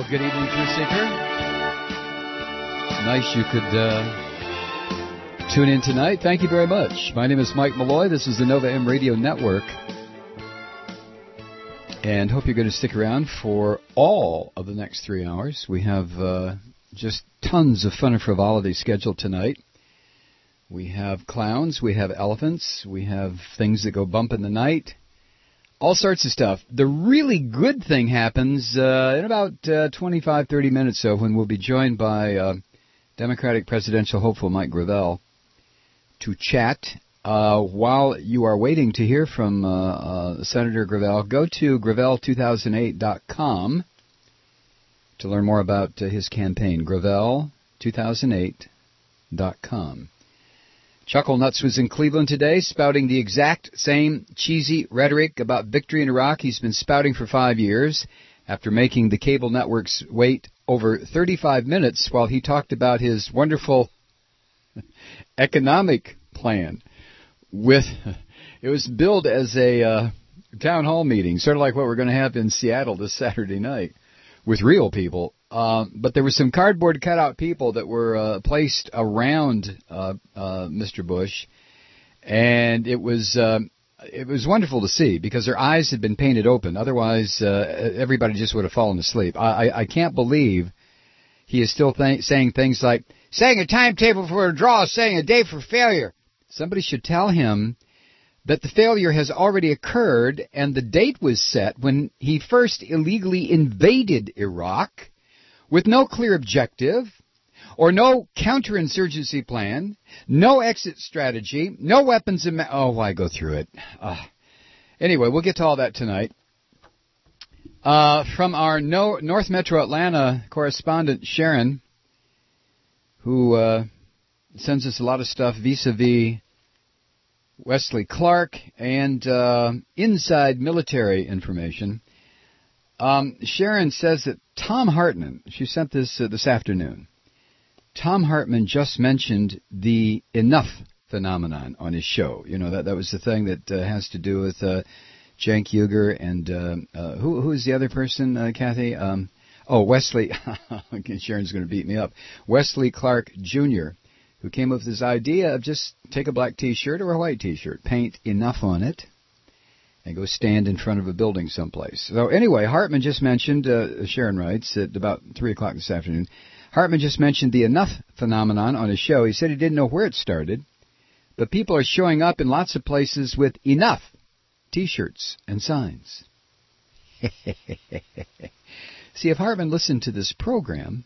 Good evening, Truth Seeker. It's nice you could tune in tonight. Thank you very much. My name is Mike Malloy. This is the Nova M Radio Network. And hope you're going to stick around for all of the next 3 hours. We have just tons of fun and frivolity scheduled tonight. We have clowns, we have elephants, we have things that go bump in the night. All sorts of stuff. The really good thing happens in about 25, 30 minutes so when we'll be joined by Democratic presidential hopeful Mike Gravel to chat. While you are waiting to hear from Senator Gravel, go to gravel2008.com to learn more about his campaign, gravel2008.com. Chuckle Nuts was in Cleveland today, spouting the exact same cheesy rhetoric about victory in Iraq he's been spouting for 5 years after making the cable networks wait over 35 minutes while he talked about his wonderful economic plan. It was billed as a town hall meeting, sort of like what we're going to have in Seattle this Saturday night with real people. But there were some cardboard cutout people that were placed around Mr. Bush, and it was wonderful to see because their eyes had been painted open. Otherwise, everybody just would have fallen asleep. I can't believe he is still saying things like, saying a timetable for a draw, saying a day for failure. Somebody should tell him that the failure has already occurred and the date was set when he first illegally invaded Iraq with no clear objective or no counterinsurgency plan, no exit strategy, no weapons. Why go through it? Anyway, we'll get to all that tonight. From our North Metro Atlanta correspondent, Sharon, who sends us a lot of stuff vis-a-vis Wesley Clark and inside military information. Sharon says that Tom Hartman, she sent this afternoon, Tom Hartman just mentioned the enough phenomenon on his show. You know, that was the thing that has to do with Cenk Uygur and who is the other person, Kathy? Wesley. Sharon's going to beat me up. Wesley Clark Jr., who came up with this idea of just take a black T-shirt or a white T-shirt, paint enough on it, and go stand in front of a building someplace. So anyway, Hartman just mentioned, Sharon writes, at about 3 o'clock this afternoon, Hartman just mentioned the enough phenomenon on his show. He said he didn't know where it started, but people are showing up in lots of places with enough T-shirts and signs. See, if Hartman listened to this program,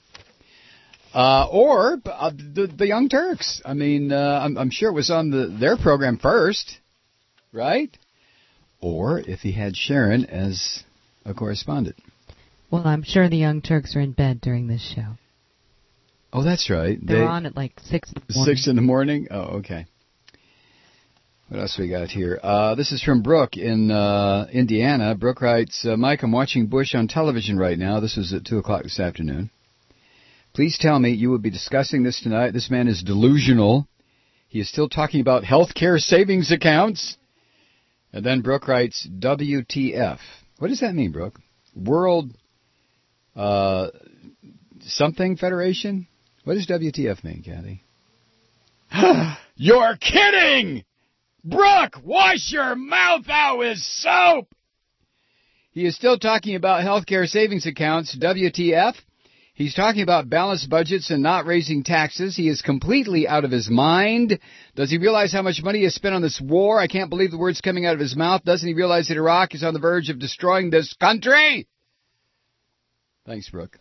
or the Young Turks, I mean, I'm sure it was on their program first, right? Or if he had Sharon as a correspondent. Well, I'm sure the Young Turks are in bed during this show. Oh, that's right. They're on at like 6 in the morning. 6 in the morning? Oh, okay. What else we got here? This is from Brooke in Indiana. Brooke writes, Mike, I'm watching Bush on television right now. This was at 2 o'clock this afternoon. Please tell me you will be discussing this tonight. This man is delusional. He is still talking about health care savings accounts. And then Brooke writes, WTF. What does that mean, Brooke? World something Federation? What does WTF mean, Kathy? You're kidding! Brooke, wash your mouth out with soap! He is still talking about health care savings accounts, WTF. He's talking about balanced budgets and not raising taxes. He is completely out of his mind. Does he realize how much money he has spent on this war? I can't believe the words coming out of his mouth. Doesn't he realize that Iraq is on the verge of destroying this country? Thanks, Brooke.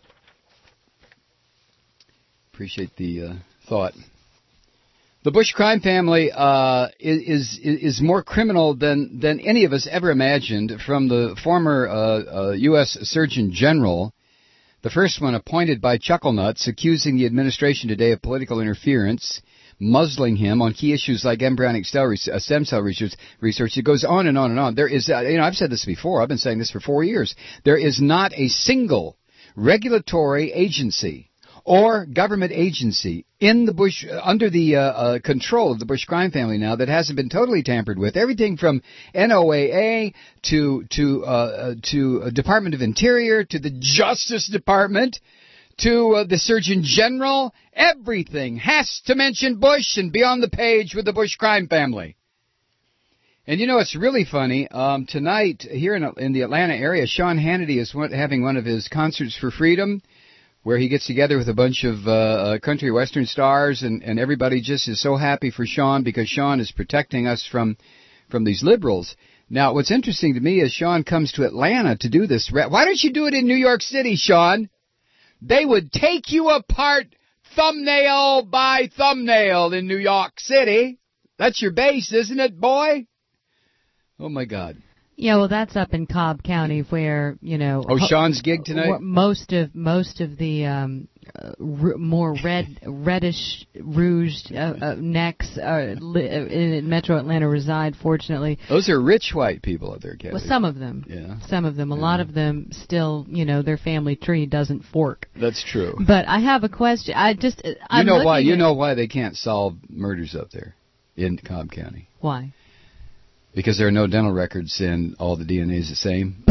Appreciate the thought. The Bush crime family is more criminal than any of us ever imagined, from the former U.S. Surgeon General, the first one appointed by Chucklenuts, accusing the administration today of political interference, muzzling him on key issues like embryonic stem cell research. It goes on and on and on. There is, I've said this before. I've been saying this for 4 years. There is not a single regulatory agency or government agency in the Bush, under the control of the Bush crime family now that hasn't been totally tampered with. Everything from NOAA to Department of Interior to the Justice Department to the Surgeon General, everything has to mention Bush and be on the page with the Bush crime family. And you know, it's really funny. Tonight, here in the Atlanta area, Sean Hannity is having one of his concerts for freedom, where he gets together with a bunch of country western stars, and everybody just is so happy for Sean because Sean is protecting us from these liberals. Now, what's interesting to me is Sean comes to Atlanta to do this. Why don't you do it in New York City, Sean? They would take you apart thumbnail by thumbnail in New York City. That's your base, isn't it, boy? Oh, my God. Yeah, well, that's up in Cobb County where, you know... Oh, Sean's gig tonight? Most of the more reddish rouged necks in Metro Atlanta reside, fortunately. Those are rich white people out there, Kathy. Well, some of them. Yeah. Some of them. A lot of them still, you know, their family tree doesn't fork. That's true. But I have a question. You know why? You know why they can't solve murders up there in Cobb County? Why? Because there are no dental records and all the DNA is the same.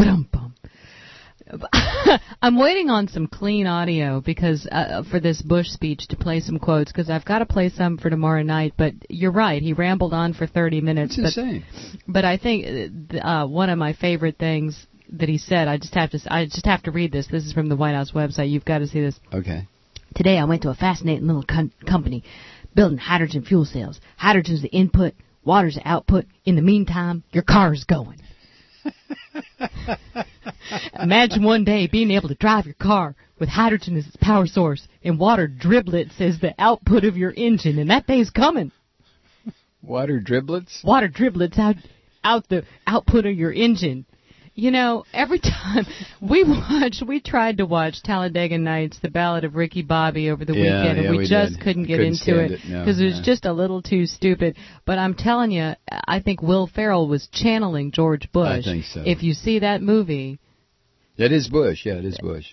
I'm waiting on some clean audio because for this Bush speech to play some quotes because I've got to play some for tomorrow night. But you're right, he rambled on for 30 minutes. It's insane. But I think one of my favorite things that he said, I just have to read this. This is from the White House website. You've got to see this. Okay. Today I went to a fascinating little company building hydrogen fuel cells. Hydrogen's the input. Water's the output. In the meantime, your car's going. Imagine one day being able to drive your car with hydrogen as its power source and water driblets as the output of your engine, and that day's coming. Water driblets? Water driblets out the output of your engine. You know, every time we tried to watch Talladega Nights, The Ballad of Ricky Bobby over the weekend, and we just couldn't get into it because it was just a little too stupid. But I'm telling you, I think Will Ferrell was channeling George Bush. I think so. If you see that movie. It is Bush. Yeah, it is Bush.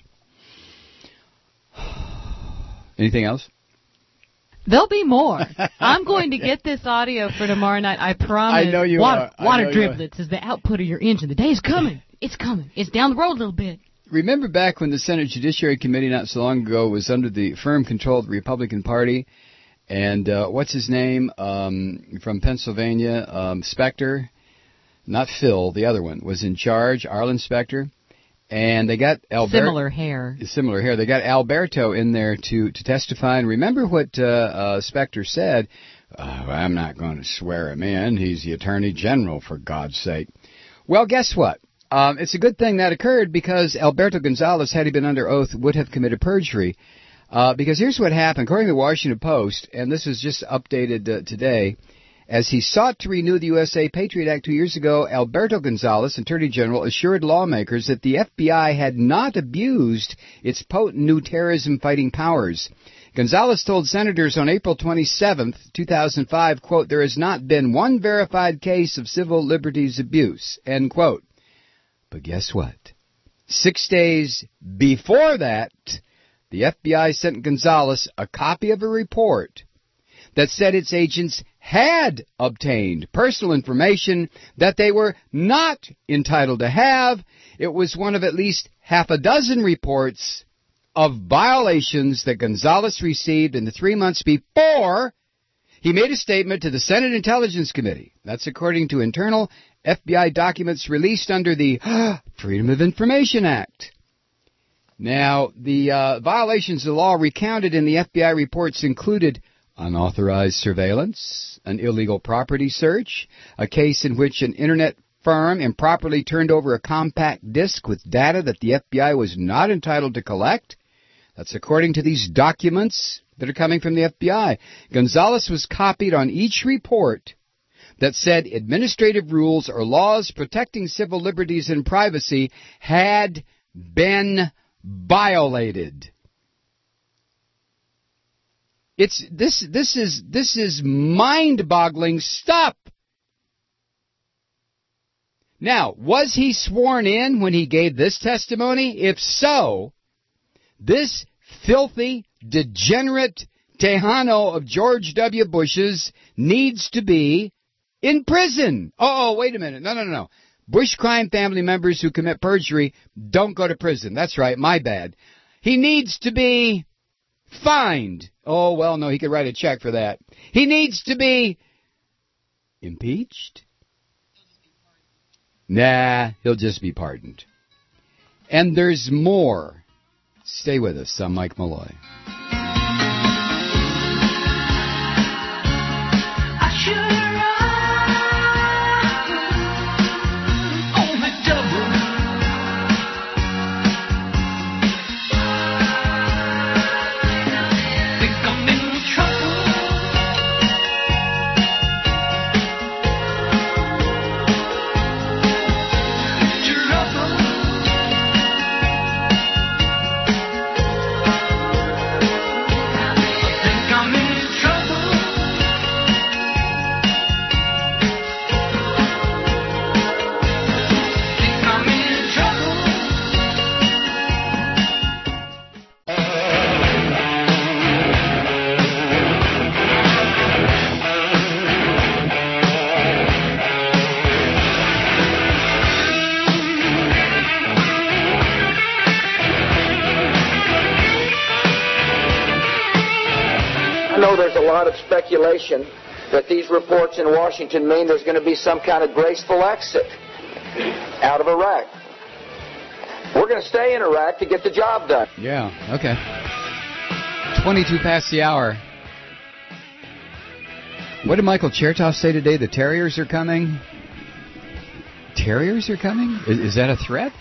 Anything else? There'll be more. I'm going to get this audio for tomorrow night. I promise. I know you are. Water driblets is the output of your engine. The day's coming. It's coming. It's down the road a little bit. Remember back when the Senate Judiciary Committee not so long ago was under the firm control of the Republican Party, and what's his name from Pennsylvania, Specter, not Phil, the other one, was in charge, Arlen Specter. And they got similar hair. They got Alberto in there to testify. And remember what Specter said? I'm not going to swear him in. He's the Attorney General, for God's sake. Well, guess what? It's a good thing that occurred because Alberto Gonzales, had he been under oath, would have committed perjury. Because here's what happened. According to the Washington Post, and this was just updated today, as he sought to renew the USA Patriot Act 2 years ago, Alberto Gonzales, Attorney General, assured lawmakers that the FBI had not abused its potent new terrorism-fighting powers. Gonzales told senators on April 27, 2005, quote, there has not been one verified case of civil liberties abuse, end quote. But guess what? 6 days before that, the FBI sent Gonzales a copy of a report that said its agents had obtained personal information that they were not entitled to have. It was one of at least half a dozen reports of violations that Gonzales received in the 3 months before he made a statement to the Senate Intelligence Committee. That's according to internal FBI documents released under the Freedom of Information Act. Now, the violations of the law recounted in the FBI reports included unauthorized surveillance, an illegal property search, a case in which an internet firm improperly turned over a compact disc with data that the FBI was not entitled to collect. That's according to these documents that are coming from the FBI. Gonzales was copied on each report that said administrative rules or laws protecting civil liberties and privacy had been violated. This is mind-boggling stuff. Now, was he sworn in when he gave this testimony? If so, this filthy, degenerate Tejano of George W. Bush's needs to be in prison. Oh, wait a minute. No. Bush crime family members who commit perjury don't go to prison. That's right, my bad. He needs to be fined. Oh, well, no, he could write a check for that. He needs to be impeached? Nah, he'll just be pardoned. And there's more. Stay with us. I'm Mike Malloy. Speculation that these reports in Washington mean there's going to be some kind of graceful exit out of Iraq. We're going to stay in Iraq to get the job done. Yeah, okay. 22 past the hour. What did Michael Chertoff say today? The Terriers are coming? Terriers are coming? Is that a threat?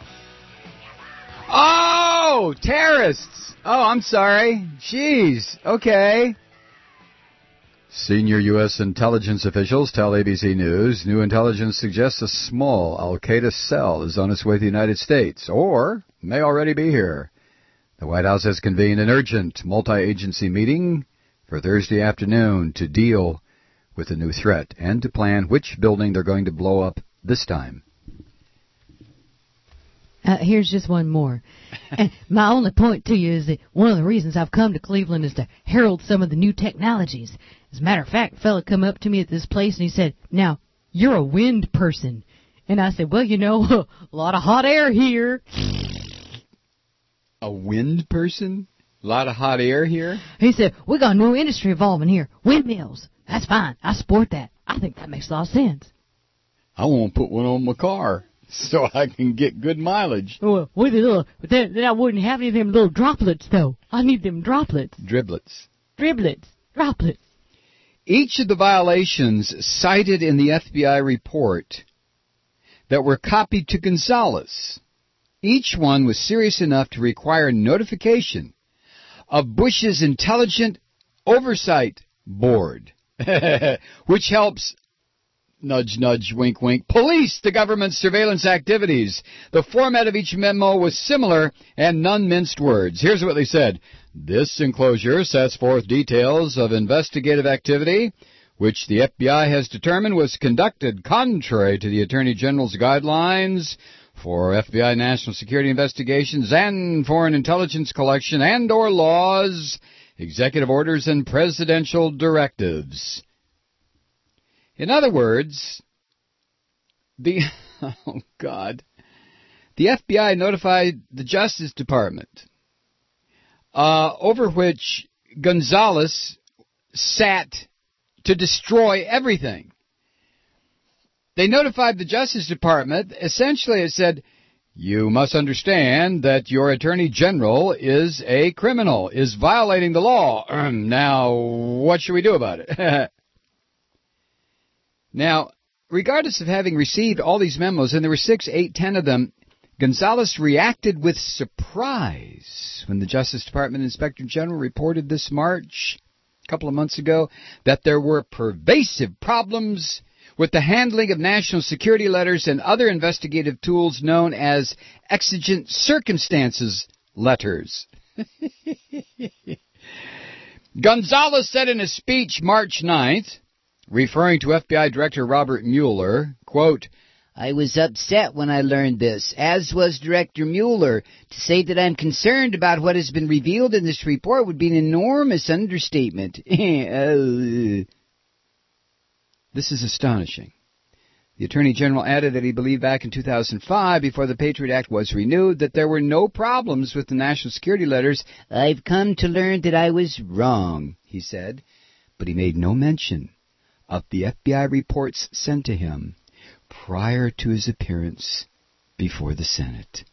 Oh, terrorists! Oh, I'm sorry. Jeez, okay. Senior U.S. intelligence officials tell ABC News new intelligence suggests a small al-Qaeda cell is on its way to the United States, or may already be here. The White House has convened an urgent multi-agency meeting for Thursday afternoon to deal with the new threat and to plan which building they're going to blow up this time. Here's just one more. And my only point to you is that one of the reasons I've come to Cleveland is to herald some of the new technologies. As a matter of fact, a fella come up to me at this place and he said, "Now, you're a wind person." And I said, "Well, you know, a lot of hot air here." A wind person? A lot of hot air here? He said, "We got a new industry evolving here. Windmills. That's fine. I support that. I think that makes a lot of sense." I want to put one on my car so I can get good mileage. Well, with a little, but then I wouldn't have any of them little droplets, though. I need them droplets. Driblets. Droplets. Each of the violations cited in the FBI report that were copied to Gonzales, each one was serious enough to require notification of Bush's Intelligent Oversight Board, which helps, nudge, nudge, wink, wink, police the government's surveillance activities. The format of each memo was similar and none minced words. Here's what they said. This enclosure sets forth details of investigative activity, which the FBI has determined was conducted contrary to the Attorney General's guidelines for FBI national security investigations and foreign intelligence collection and or laws, executive orders, and presidential directives. In other words, the FBI notified the Justice Department, over which Gonzales sat to destroy everything. They notified the Justice Department. Essentially, it said, you must understand that your Attorney General is a criminal, is violating the law. Now, what should we do about it? Now, regardless of having received all these memos, and there were 6, 8, 10 of them, Gonzales reacted with surprise when the Justice Department Inspector General reported this March, a couple of months ago, that there were pervasive problems with the handling of national security letters and other investigative tools known as exigent circumstances letters. Gonzales said in a speech March 9th, referring to FBI Director Robert Mueller, quote, I was upset when I learned this, as was Director Mueller. To say that I'm concerned about what has been revealed in this report would be an enormous understatement. This is astonishing. The Attorney General added that he believed back in 2005, before the Patriot Act was renewed, that there were no problems with the national security letters. I've come to learn that I was wrong, he said, but he made no mention of the FBI reports sent to him prior to his appearance before the Senate.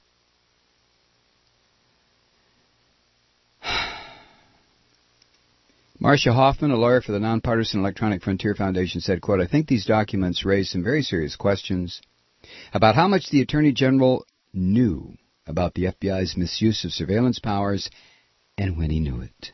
Marcia Hoffman, a lawyer for the nonpartisan Electronic Frontier Foundation, said, quote, I think these documents raise some very serious questions about how much the Attorney General knew about the FBI's misuse of surveillance powers and when he knew it.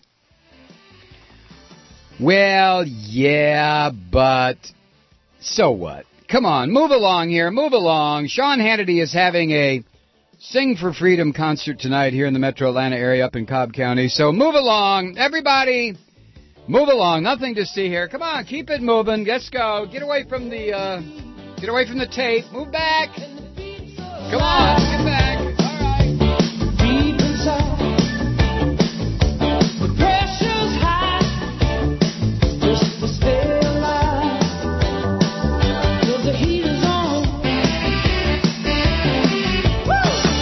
Well, yeah, but so what? Come on, move along here, move along. Sean Hannity is having a Sing for Freedom concert tonight here in the Metro Atlanta area up in Cobb County. So move along, everybody. Move along. Nothing to see here. Come on, keep it moving. Let's go. Get away from the tape. Move back. Come on, get back. All right. Deep inside, the pressure's high. Just to stay alive. 'Cause the heat is on. Woo!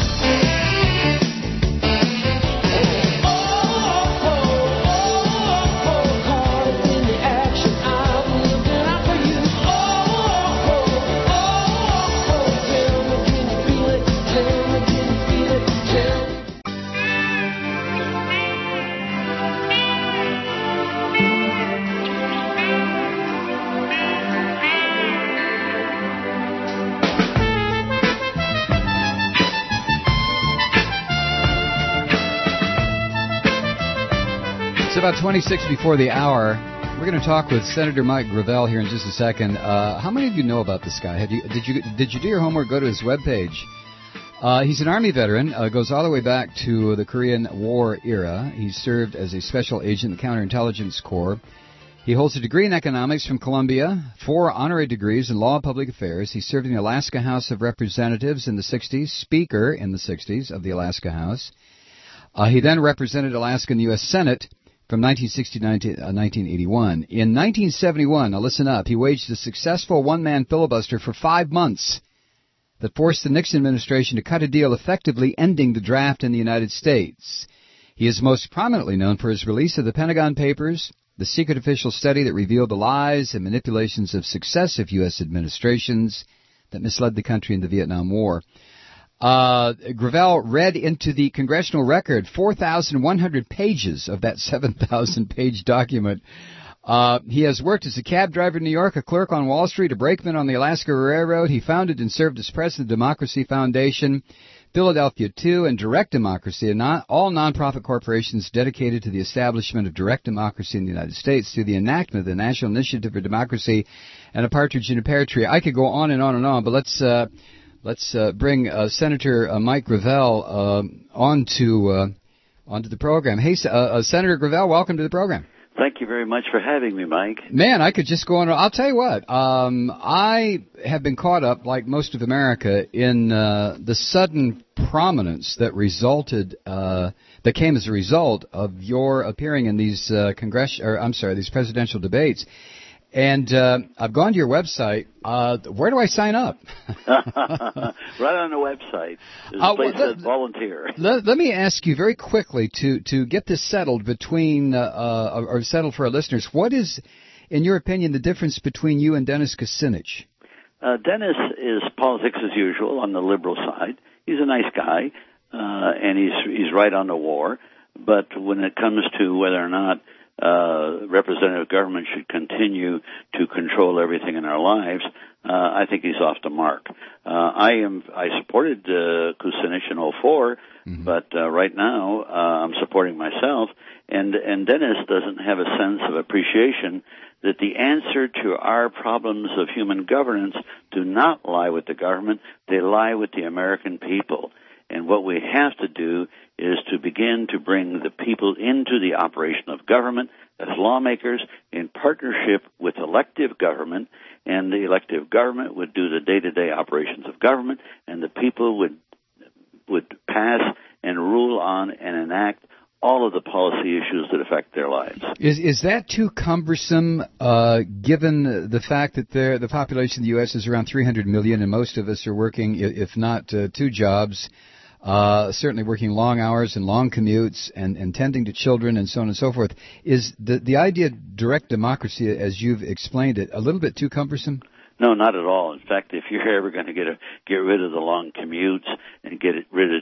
About 26 before the hour, we're going to talk with Senator Mike Gravel here in just a second. How many of you know about this guy? Did you do your homework? Go to his webpage. He's an Army veteran. Goes all the way back to the Korean War era. He served as a special agent in the Counterintelligence Corps. He holds a degree in economics from Columbia, 4 honorary degrees in law and public affairs. He served in the Alaska House of Representatives in the 60s, Speaker in the 60s of the Alaska House. He then represented Alaska in the U.S. Senate from 1969 to 1981. In 1971, now listen up, he waged a successful one-man filibuster for 5 months that forced the Nixon administration to cut a deal effectively ending the draft in the United States. He is most prominently known for his release of the Pentagon Papers, the secret official study that revealed the lies and manipulations of successive U.S. administrations that misled the country in the Vietnam War. Gravel read into the congressional record 4,100 pages of that 7,000-page document. He has worked as a cab driver in New York, a clerk on Wall Street, a brakeman on the Alaska Railroad. He founded and served as president of the Democracy Foundation, Philadelphia 2, and Direct Democracy, all nonprofit corporations dedicated to the establishment of direct democracy in the United States through the enactment of the National Initiative for Democracy and a Partridge in a Pear Tree. I could go on and on and on, but let's bring Senator Mike Gravel onto the program. Hey, Senator Gravel, welcome to the program. Thank you very much for having me, Mike. Man, I could just go on. I'll tell you what. I have been caught up, like most of America, in the sudden prominence that that came as a result of your appearing in these these presidential debates. And I've gone to your website. Where do I sign up? Right on the website. There's a place that volunteer. Let me ask you very quickly to get this settled between or settled for our listeners. What is, in your opinion, the difference between you and Dennis Kucinich? Dennis is politics as usual on the liberal side. He's a nice guy, and he's right on the war. But when it comes to whether or not representative government should continue to control everything in our lives, I think he's off the mark. I supported Kucinich in 2004, but right now I'm supporting myself. And Dennis doesn't have a sense of appreciation that the answer to our problems of human governance do not lie with the government; they lie with the American people. And what we have to do is to begin to bring the people into the operation of government as lawmakers in partnership with elective government, and the elective government would do the day-to-day operations of government, and the people would pass and rule on and enact all of the policy issues that affect their lives. Is that too cumbersome, given the fact that the population of the U.S. is around 300 million, and most of us are working, if not 2 jobs, certainly working long hours and long commutes and tending to children and so on and so forth? Is the idea of direct democracy, as you've explained it, a little bit too cumbersome? No, not at all. In fact, if you're ever going to get rid of the long commutes and get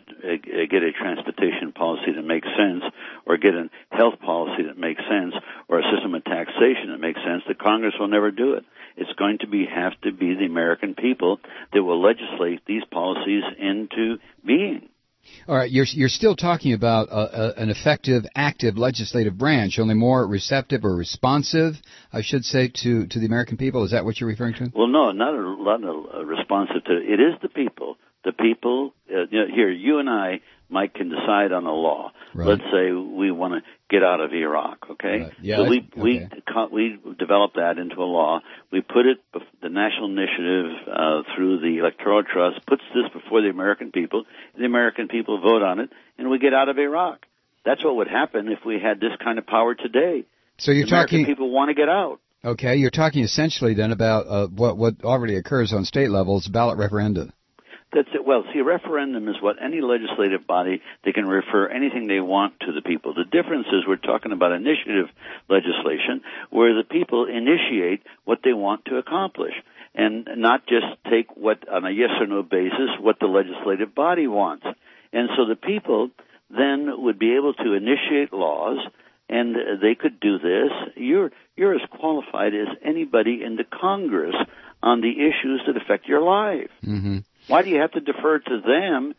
a transportation policy that makes sense, or get a health policy that makes sense, or a system of taxation that makes sense, the Congress will never do it. It's going to have to be the American people that will legislate these policies into being. All right, you're still talking about an effective, active legislative branch, only more receptive or responsive, I should say, to the American people. Is that what you're referring to? Well, no, not responsive to. It is the people. The people here, you and I, Mike, can decide on a law. Right. Let's say we want to get out of Iraq. Okay. Right. Yeah, so we develop that into a law. We put it, the national initiative through the Electoral Trust puts this before the American people. The American people vote on it, and we get out of Iraq. That's what would happen if we had this kind of power today. So you're American people want to get out. Okay, you're talking essentially then about what already occurs on state levels, ballot referenda. That's it. Well, see, a referendum is what any legislative body, they can refer anything they want to the people. The difference is we're talking about initiative legislation where the people initiate what they want to accomplish and not just take what, on a yes or no basis, what the legislative body wants. And so the people then would be able to initiate laws, and they could do this. You're as qualified as anybody in the Congress on the issues that affect your life. Mm-hmm. Why do you have to defer to them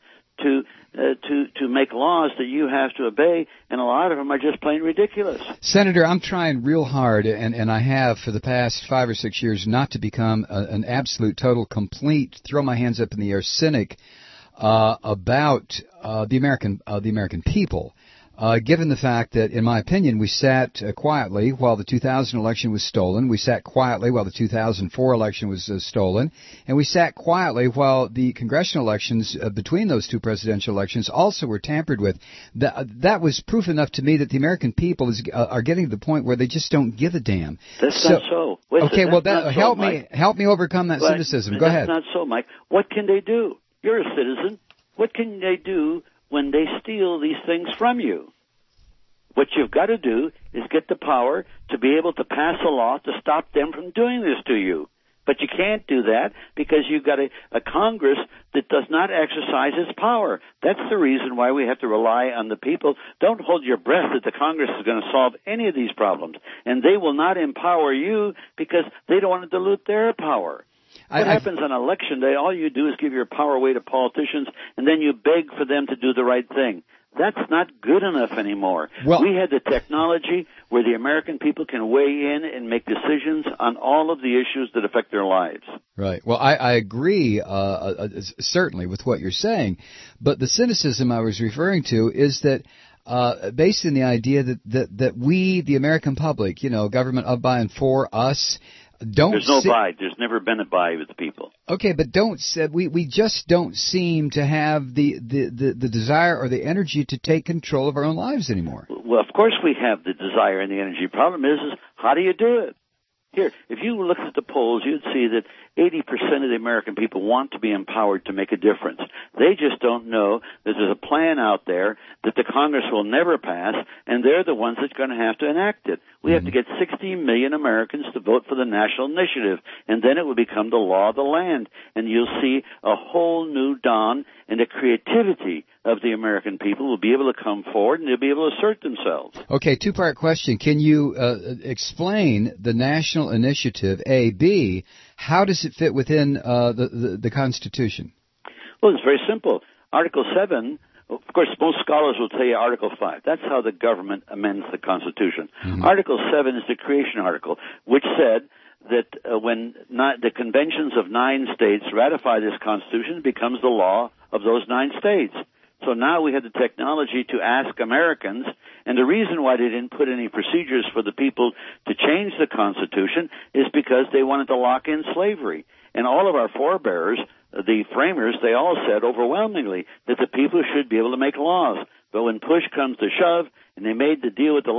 to make laws that you have to obey? And a lot of them are just plain ridiculous. Senator, I'm trying real hard, and I have for the past 5 or 6 years, not to become an absolute, total, complete, throw my hands up in the air cynic about the American people. Given the fact that, in my opinion, we sat quietly while the 2000 election was stolen, we sat quietly while the 2004 election was stolen, and we sat quietly while the congressional elections between those 2 presidential elections also were tampered with. That was proof enough to me that the American people are getting to the point where they just don't give a damn. That's not so. Okay, well, help me overcome that cynicism. Go ahead. That's not so, Mike. What can they do? You're a citizen. What can they do when they steal these things from you? What you've got to do is get the power to be able to pass a law to stop them from doing this to you. But you can't do that because you've got a Congress that does not exercise its power. That's the reason why we have to rely on the people. Don't hold your breath that the Congress is going to solve any of these problems. And they will not empower you because they don't want to dilute their power. What happens on election day, all you do is give your power away to politicians, and then you beg for them to do the right thing. That's not good enough anymore. We had the technology where the American people can weigh in and make decisions on all of the issues that affect their lives. Right. Well, I agree certainly with what you're saying, but the cynicism I was referring to is that based in the idea that we, the American public, government of, by, and for us, There's no buy. There's never been a buy with the people. Okay, but we just don't seem to have the desire or the energy to take control of our own lives anymore. Well, of course we have the desire and the energy. Problem is how do you do it? Here, if you look at the polls, you'd see that 80% of the American people want to be empowered to make a difference. They just don't know that there's a plan out there that the Congress will never pass, and they're the ones that's going to have to enact it. We have to get 60 million Americans to vote for the national initiative, and then it will become the law of the land, and you'll see a whole new dawn, and the creativity of the American people will be able to come forward, and they'll be able to assert themselves. Okay, 2-part question. Can you explain the national initiative, A? B, how does it fit within the Constitution? Well, it's very simple. Article 7, of course, most scholars will tell you Article 5. That's how the government amends the Constitution. Mm-hmm. Article 7 is the creation article, which said that when the conventions of 9 states ratify this Constitution, it becomes the law of those 9 states. So now we have the technology to ask Americans, and the reason why they didn't put any procedures for the people to change the Constitution is because they wanted to lock in slavery. And all of our forebears, the framers, they all said overwhelmingly that the people should be able to make laws. But when push comes to shove, and they made the deal with the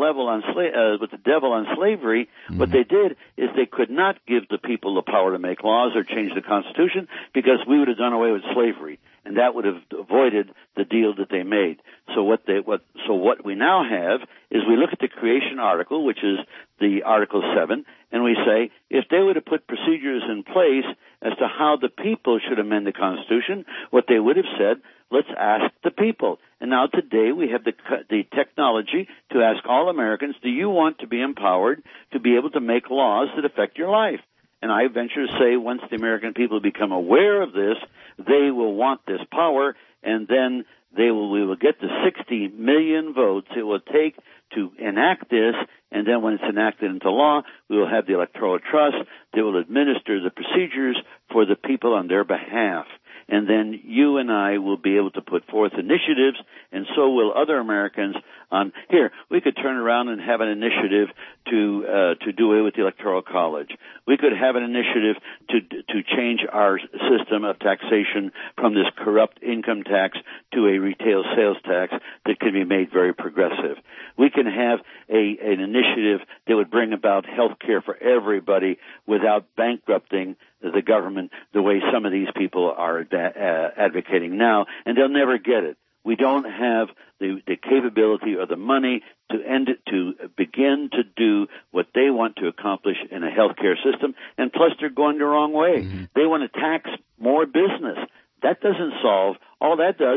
devil on slavery, what they did is they could not give the people the power to make laws or change the Constitution because we would have done away with slavery, and that would have avoided the deal that they made. So what we now have is we look at the creation article, which is the Article 7, and we say if they would have put procedures in place as to how the people should amend the Constitution, what they would have said, let's ask the people. And now today we have the technology to ask all Americans, do you want to be empowered to be able to make laws that affect your life? And I venture to say once the American people become aware of this, they will want this power, and then we will get the 60 million votes it will take to enact this, and then when it's enacted into law, we will have the electoral trust that will administer the procedures for the people on their behalf. And then you and I will be able to put forth initiatives, and so will other Americans. Here, we could turn around and have an initiative to do away with the Electoral College. We could have an initiative to change our system of taxation from this corrupt income tax to a retail sales tax that can be made very progressive. We can have an initiative that would bring about health care for everybody without bankrupting the government the way some of these people are advocating now, and they'll never get it. We don't have the capability or the money to begin to do what they want to accomplish in a healthcare system, and plus they're going the wrong way. Mm-hmm. They want to tax more business. That doesn't solve. All that does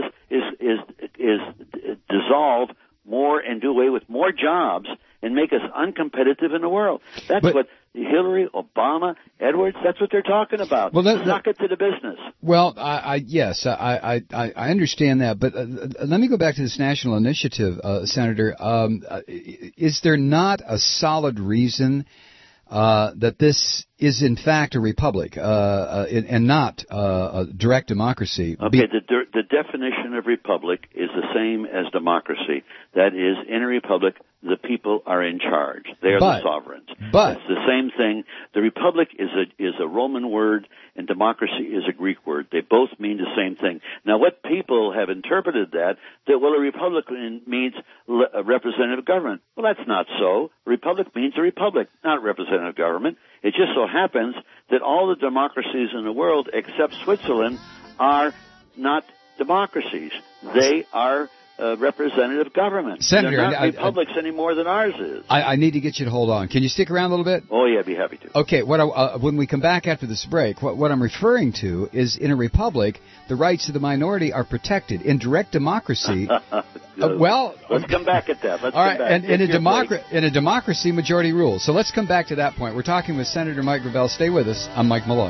is dissolve more and do away with more jobs and make us uncompetitive in the world. That's what Hillary, Obama, Edwards, that's what they're talking about. Well, knock it to the business. Well, I understand that, but let me go back to this national initiative, Senator. Is there not a solid reason that this is in fact a republic and not a direct democracy? Okay, the definition of republic is the same as democracy. That is, in a republic, the people are in charge. They are the sovereigns. But it's the same thing. The republic is a Roman word, and democracy is a Greek word. They both mean the same thing. Now, what people have interpreted that a republic means a representative government. Well, that's not so. A republic means a republic, not representative government. It just so happens that all the democracies in the world, except Switzerland, are not democracies. They are representative governments. Senator, they're not republics any more than ours is. I need to get you to hold on. Can you stick around a little bit? Oh, yeah, I'd be happy to. Okay, when we come back after this break, what I'm referring to is in a republic, the rights of the minority are protected. In direct democracy, let's come back at that. All right, and in a democracy, majority rules. So let's come back to that point. We're talking with Senator Mike Gravel. Stay with us. I'm Mike Malloy.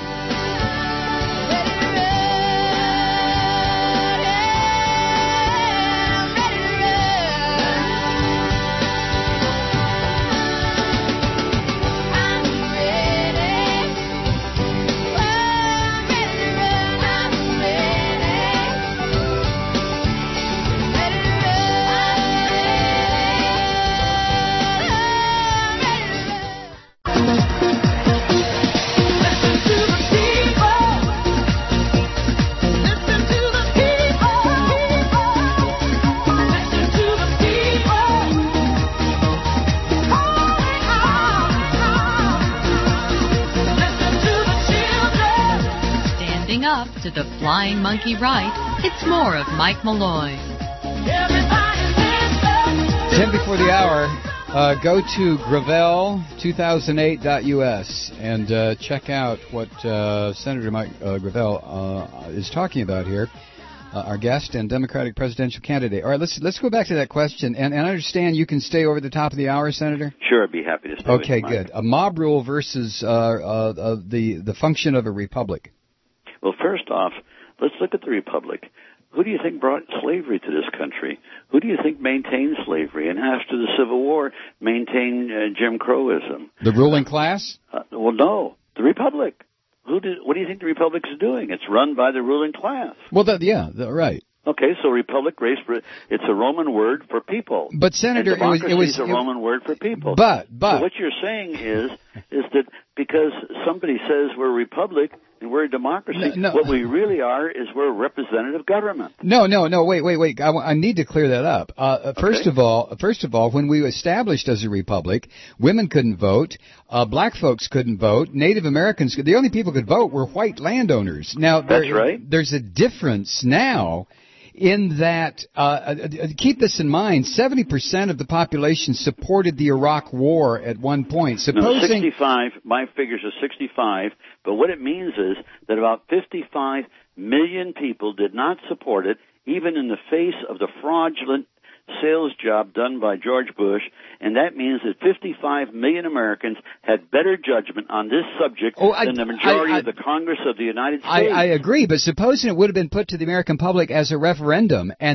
To the Flying Monkey Ride, it's more of Mike Malloy. 10 before the hour, go to Gravel2008.us and check out what Senator Mike Gravel is talking about here, our guest and Democratic presidential candidate. All right, let's go back to that question, and I understand you can stay over the top of the hour, Senator? Sure, I'd be happy to stay. Okay, good. A mob rule versus the function of a republic. Well, first off, let's look at the republic. Who do you think brought slavery to this country? Who do you think maintained slavery and after the Civil War maintained Jim Crowism? The ruling class? Well, no, the republic. What do you think the republic is doing? It's run by the ruling class. Well, right. Okay, so republic, it's a Roman word for people. But Senator, it was a Roman word for people. But so what you're saying is that because somebody says we're a republic and we're a democracy, what we really are is we're a representative government. No, wait. I need to clear that up. First of all, when we established as a republic, women couldn't vote, black folks couldn't vote, Native Americans the only people who could vote were white landowners. Now, that's right. There's a difference now. In that, keep this in mind, 70% of the population supported the Iraq War at one point. Supposing 65, my figures are 65, but what it means is that about 55 million people did not support it, even in the face of the fraudulent sales job done by George Bush, and that means that 55 million Americans had better judgment on this subject than the majority of the Congress of the United States. I agree, but supposing it would have been put to the American public as a referendum, and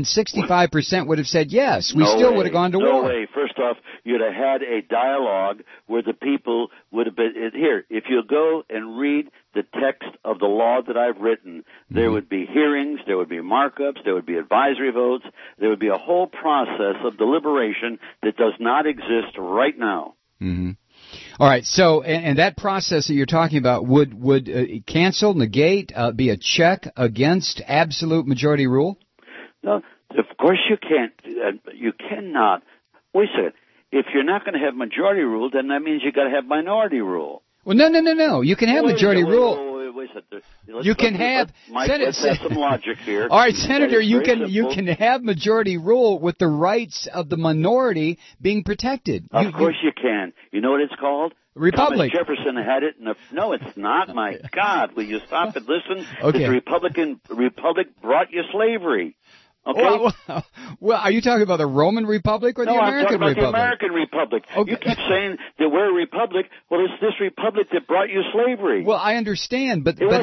65% would have said yes, we still would have gone to war. No way. First off, you'd have had a dialogue where the people would have been, here, if you go and read the text of the law that I've written, there would be hearings, there would be markups, there would be advisory votes, there would be a whole process of deliberation that does not exist right now. Mm-hmm. All right, so, and that process that you're talking about would cancel, negate, be a check against absolute majority rule? No, of course you can't. You cannot. Wait a second. If you're not going to have majority rule, then that means you've got to have minority rule. Well, no. You can have majority rule. Wait a second. You can have. Let's have some logic here. All right, Senator, you can have majority rule with the rights of the minority being protected. Of course you can. You know what it's called? Republic. Thomas Jefferson had it. No, it's not. My God, will you stop and listen? Okay. The Republic brought you slavery. Okay. Well, are you talking about the Roman Republic or the American Republic? No, I'm talking about the American Republic. Okay. You keep saying that we're a republic. Well, it's this republic that brought you slavery. Well, I understand, but it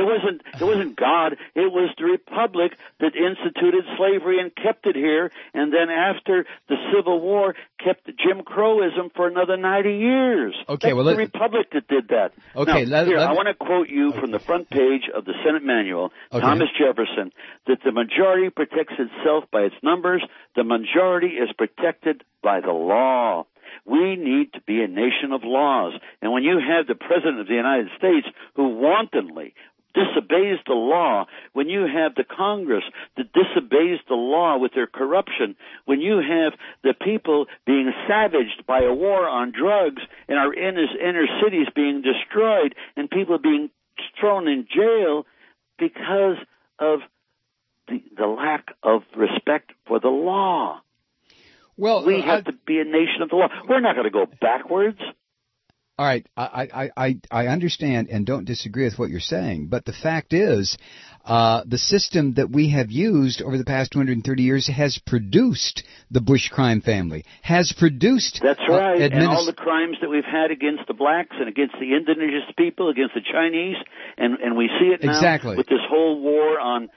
wasn't God. It was the republic that instituted slavery and kept it here, and then after the Civil War, kept Jim Crowism for another 90 years. Okay, That's the republic that did that. Okay, now, I want to quote you from the front page of the Senate Manual, Thomas Jefferson, that the majority protects itself by its numbers. The majority is protected by the law. We need to be a nation of laws. And when you have the President of the United States who wantonly disobeys the law, when you have the Congress that disobeys the law with their corruption, when you have the people being savaged by a war on drugs and our inner cities being destroyed and people being thrown in jail because of the lack of respect for the law. Well, we have to be a nation of the law. We're not going to go backwards. All right, I understand and don't disagree with what you're saying, but the fact is, the system that we have used over the past 230 years has produced the Bush crime family, has produced... That's right, and all the crimes that we've had against the blacks and against the indigenous people, against the Chinese, and we see it now with this whole war on,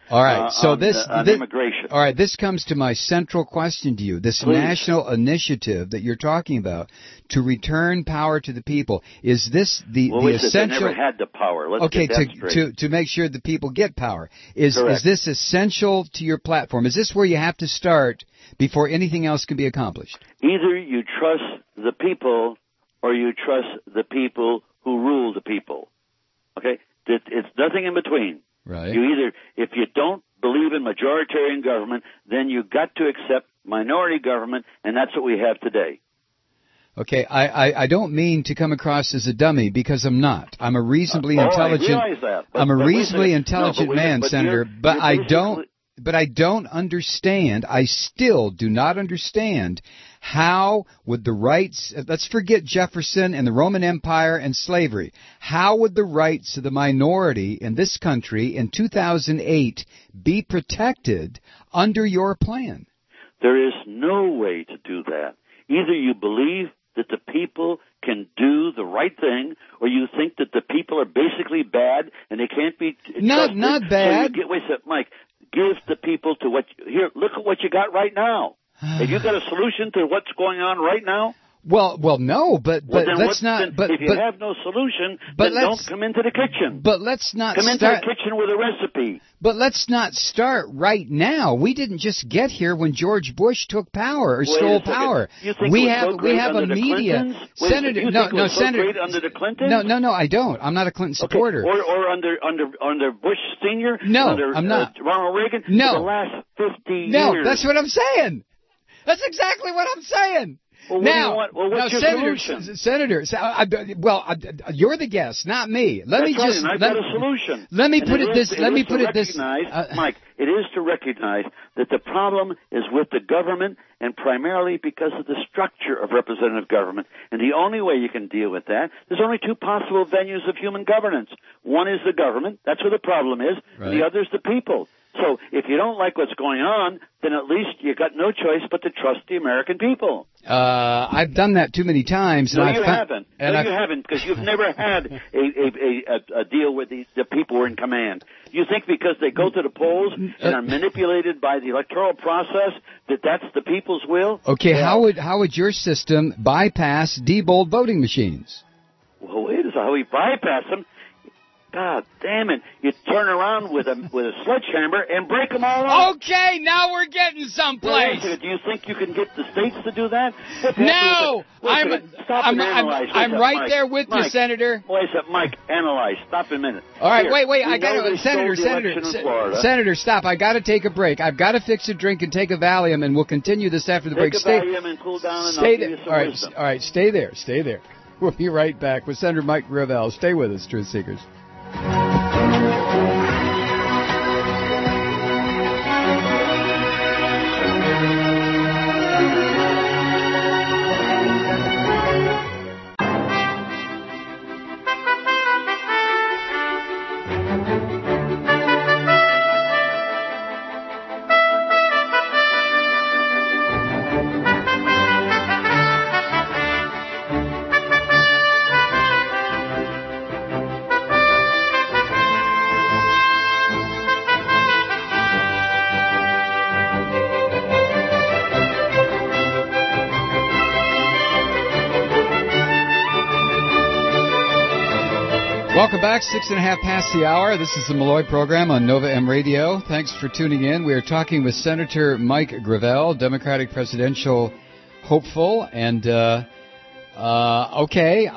on immigration. All right, this comes to my central question to you. This national initiative that you're talking about to return power to the people, is this the essential... They never had the power. Let's get that straight. to make sure the people get power. Is this essential to your platform? Is this where you have to start before anything else can be accomplished? Either you trust the people or you trust the people who rule the people. Okay? It's nothing in between. Right. If you don't believe in majoritarian government, then you've got to accept minority government, and that's what we have today. Okay, I don't mean to come across as a dummy because I'm not. I'm a reasonably intelligent. I realize that. I'm a reasonably intelligent man, Senator. But I don't understand. I still do not understand how would the rights. Let's forget Jefferson and the Roman Empire and slavery. How would the rights of the minority in this country in 2008 be protected under your plan? There is no way to do that. Either you believe that the people can do the right thing, or you think that the people are basically bad and they can't be trusted. Not bad. So wait a second, Mike. Give the people to here. Look at what you got right now. Have you got a solution to what's going on right now? Well, no, but let's not. But if you have no solution, then don't come into the kitchen. But let's not come into the kitchen with a recipe. But let's not start right now. We didn't just get here when George Bush took power or stole power. We have a media. Senator, Senator. Under the Clintons? No, I don't. I'm not a Clinton supporter. Okay. Or under Bush Senior. No, under, I'm not. Ronald Reagan. No, for the last 50 years. No, that's what I'm saying. That's exactly what I'm saying. Well, what's your solution? Senator, you're the guest, not me. I've got a solution. Let me put it this. Mike, it is to recognize that the problem is with the government, and primarily because of the structure of representative government. And the only way you can deal with that, there's only two possible venues of human governance. One is the government. That's where the problem is. Right. And the other is the people. So if you don't like what's going on, then at least you got no choice but to trust the American people. I've done that too many times. No, you haven't. No, you haven't, because you've never had a deal where the people were in command. You think because they go to the polls and are manipulated by the electoral process that that's the people's will? Okay, yeah. How would your system bypass Diebold voting machines? Well, wait a second. How we bypass them? God damn it. You turn around with a sledgehammer and break them all up. Okay, now we're getting someplace. Do you think you can get the states to do that? No! I'm right there with you, Senator. Wait a second, Mike, analyze. Stop a minute. All right, wait. I got to... Senator, stop. I got to take a break. I've got to fix a drink and take a Valium, and we'll continue this after the break. Take a Valium and cool down, and I'll give you some wisdom. All right, stay there. We'll be right back with Senator Mike Gravel. Stay with us, Truth Seekers. Welcome back, 6:30 past the hour. This is the Malloy program on Nova M Radio. Thanks for tuning in. We are talking with Senator Mike Gravel, Democratic presidential hopeful, and okay,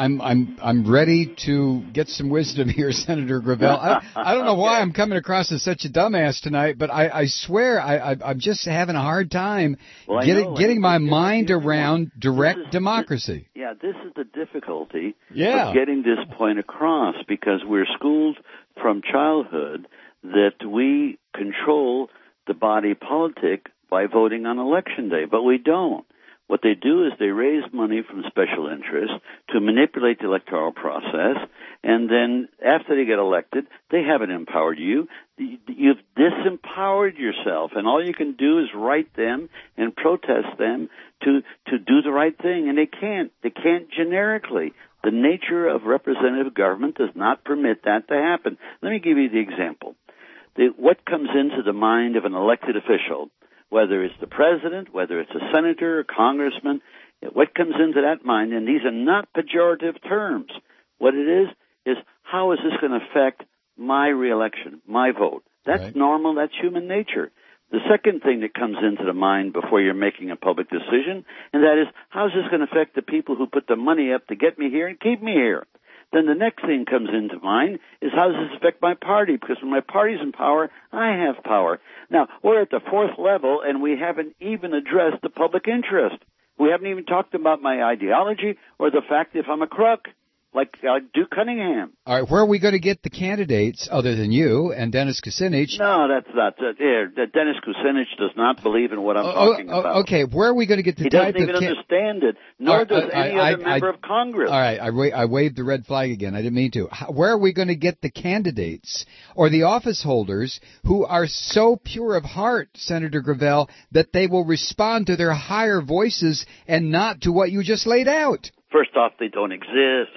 I'm ready to get some wisdom here, Senator Gravel. I don't know why I'm coming across as such a dumbass tonight, but I swear I'm just having a hard time getting my mind around direct democracy. Yeah, this is the difficulty of getting this point across, because we're schooled from childhood that we control the body politic by voting on Election Day, but we don't. What they do is they raise money from special interests to manipulate the electoral process, and then after they get elected, they haven't empowered you. You've disempowered yourself, and all you can do is write them and protest them to do the right thing, and they can't. They can't generically. The nature of representative government does not permit that to happen. Let me give you the example. What comes into the mind of an elected official, whether it's the president, whether it's a senator, a congressman, what comes into that mind, and these are not pejorative terms. What it is how is this going to affect my reelection, my vote? That's right. Normal, that's human nature. The second thing that comes into the mind before you're making a public decision, and that is, how is this going to affect the people who put the money up to get me here and keep me here? Then the next thing comes into mind is, how does this affect my party? Because when my party's in power, I have power. Now, we're at the fourth level, and we haven't even addressed the public interest. We haven't even talked about my ideology or the fact if I'm a crook, like Duke Cunningham. All right, where are we going to get the candidates other than you and Dennis Kucinich? No, that's not. Dennis Kucinich does not believe in what I'm talking about. Okay, where are we going to get the He doesn't even understand it, nor does any other member of Congress. All right, I waved the red flag again. I didn't mean to. Where are we going to get the candidates or the office holders who are so pure of heart, Senator Gravel, that they will respond to their higher voices and not to what you just laid out? First off, they don't exist.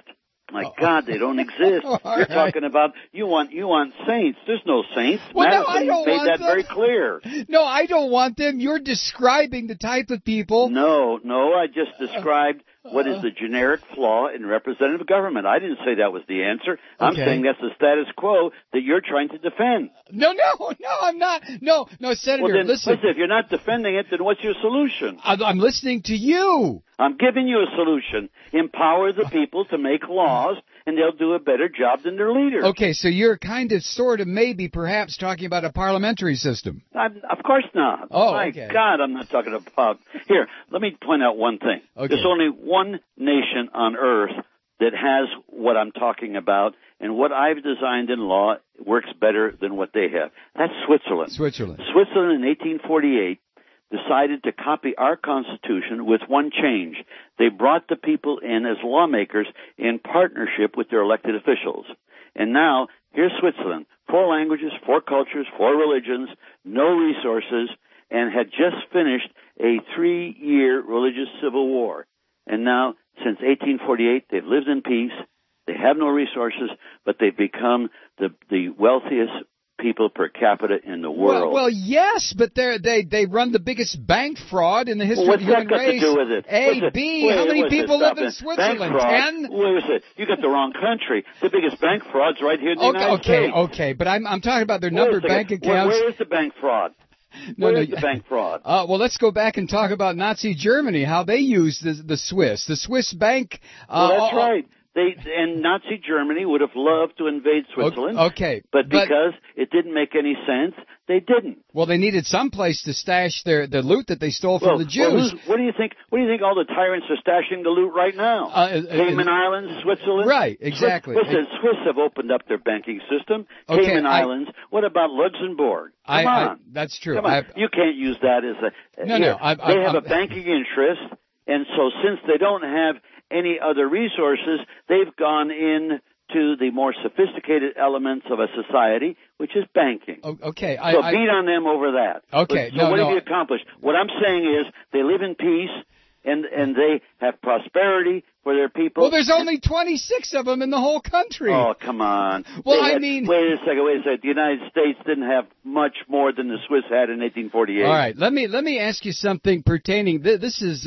My God, they don't exist. You're talking about you want saints. There's no saints. Well, Madison no, I don't made want that them. very clear. No, I don't want them. You're describing the type of people. No, I just described what is the generic flaw in representative government. I didn't say that was the answer. I'm saying that's the status quo that you're trying to defend. No, I'm not. No, Senator, well, then, listen. If you're not defending it, then what's your solution? I'm listening to you. I'm giving you a solution. Empower the people to make laws, and they'll do a better job than their leaders. Okay, so you're kind of, sort of, maybe, perhaps talking about a parliamentary system. Of course not. Oh, My okay. God, I'm not talking about... Here, let me point out one thing. Okay. There's only one nation on earth that has what I'm talking about, and what I've designed in law works better than what they have. That's Switzerland. Switzerland in 1848 decided to copy our Constitution with one change. They brought the people in as lawmakers in partnership with their elected officials. And now, here's Switzerland. 4 languages, 4 cultures, 4 religions, no resources, and had just finished a 3-year religious civil war. And now, since 1848, they've lived in peace. They have no resources, but they've become the wealthiest people per capita in the world. Well, yes, but they run the biggest bank fraud in the history of the human race. What's that got to do with it? A, B, how many people live in Switzerland? Bank fraud? 10? Wait a second. You got the wrong country. The biggest bank fraud's right here in the United States. Okay, but I'm talking about their number of bank accounts. Where is the bank fraud? Where is the bank fraud? Well, let's go back and talk about Nazi Germany, how they used the Swiss. The Swiss bank... that's right. And Nazi Germany would have loved to invade Switzerland. Okay. But because it didn't make any sense, they didn't. Well, they needed some place to stash the loot that they stole from the Jews. What do you think? What do you think all the tyrants are stashing the loot right now? Cayman Islands, Switzerland? Right, exactly. Listen, Swiss have opened up their banking system. Okay, Cayman Islands. What about Luxembourg? Come on. That's true. Come on. You can't use that as a... They have a banking interest, and so since they don't have any other resources, they've gone in to the more sophisticated elements of a society, which is banking. Okay. So beat on them over that. Okay. So what have you accomplished? What I'm saying is they live in peace, and they have prosperity for their people. Well, there's only 26 of them in the whole country. Oh, come on. Well, Wait a second. The United States didn't have much more than the Swiss had in 1848. All right. Let me ask you something pertaining. This is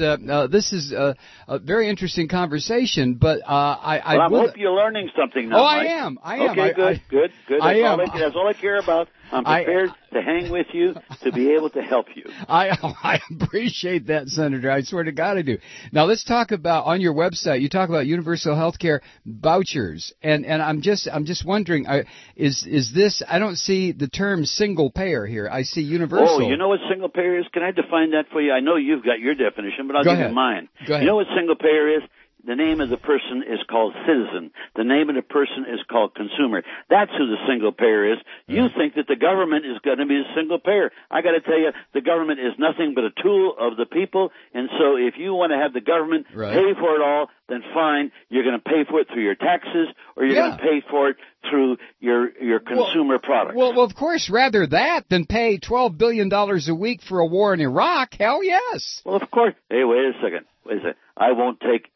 a very interesting conversation, but I hope you're learning something now. Oh, Mike. I am. Okay, good. That's all I care about. I'm prepared to hang with you to be able to help you. I appreciate that, Senator. I swear to God I do. Now let's talk about, on your website, you talk about universal health care vouchers, and I'm just wondering, is this? I don't see the term single payer here. I see universal. Oh, you know what single payer is? Can I define that for you? I know you've got your definition, but I'll give you mine. Go ahead. You know what single payer is? The name of the person is called citizen. The name of the person is called consumer. That's who the single payer is. You think that the government is going to be the single payer. I got to tell you, the government is nothing but a tool of the people. And so if you want to have the government pay for it all, then fine, you're going to pay for it through your taxes, or you're going to pay for it through your consumer products. Well, of course, rather that than pay $12 billion a week for a war in Iraq. Hell yes. Well, of course. Hey, wait a second. I won't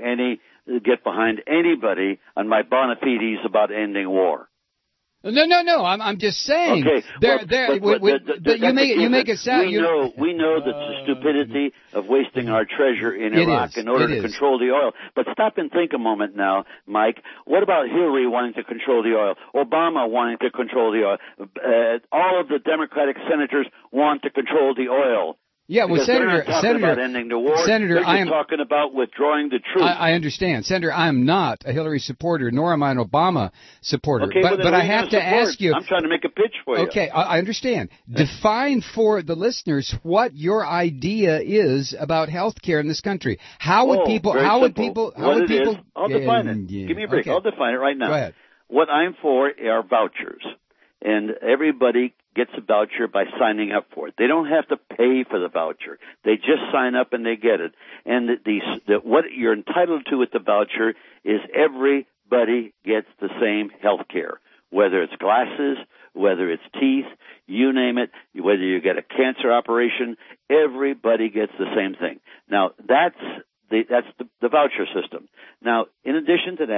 get behind anybody on my bona fides about ending war. No. I'm just saying. Okay. You make it sound. We know the stupidity of wasting our treasure in Iraq in order to control the oil. But stop and think a moment now, Mike. What about Hillary wanting to control the oil? Obama wanting to control the oil? All of the Democratic senators want to control the oil. Yeah, well, Senator, about ending the war. I am talking about withdrawing the troops. I understand, Senator. I am not a Hillary supporter, nor am I an Obama supporter. Okay, but I have to ask you. I'm trying to make a pitch for you. Okay, I understand. Define for the listeners what your idea is about health care in this country. How would people? I'll define it. Give me a break. Okay. I'll define it right now. Go ahead. What I'm for are vouchers, and everybody gets a voucher by signing up for it. They don't have to pay for the voucher. They just sign up and they get it. And what you're entitled to with the voucher is everybody gets the same health care, whether it's glasses, whether it's teeth, you name it, whether you get a cancer operation, everybody gets the same thing. Now, that's the voucher system. Now, in addition to that,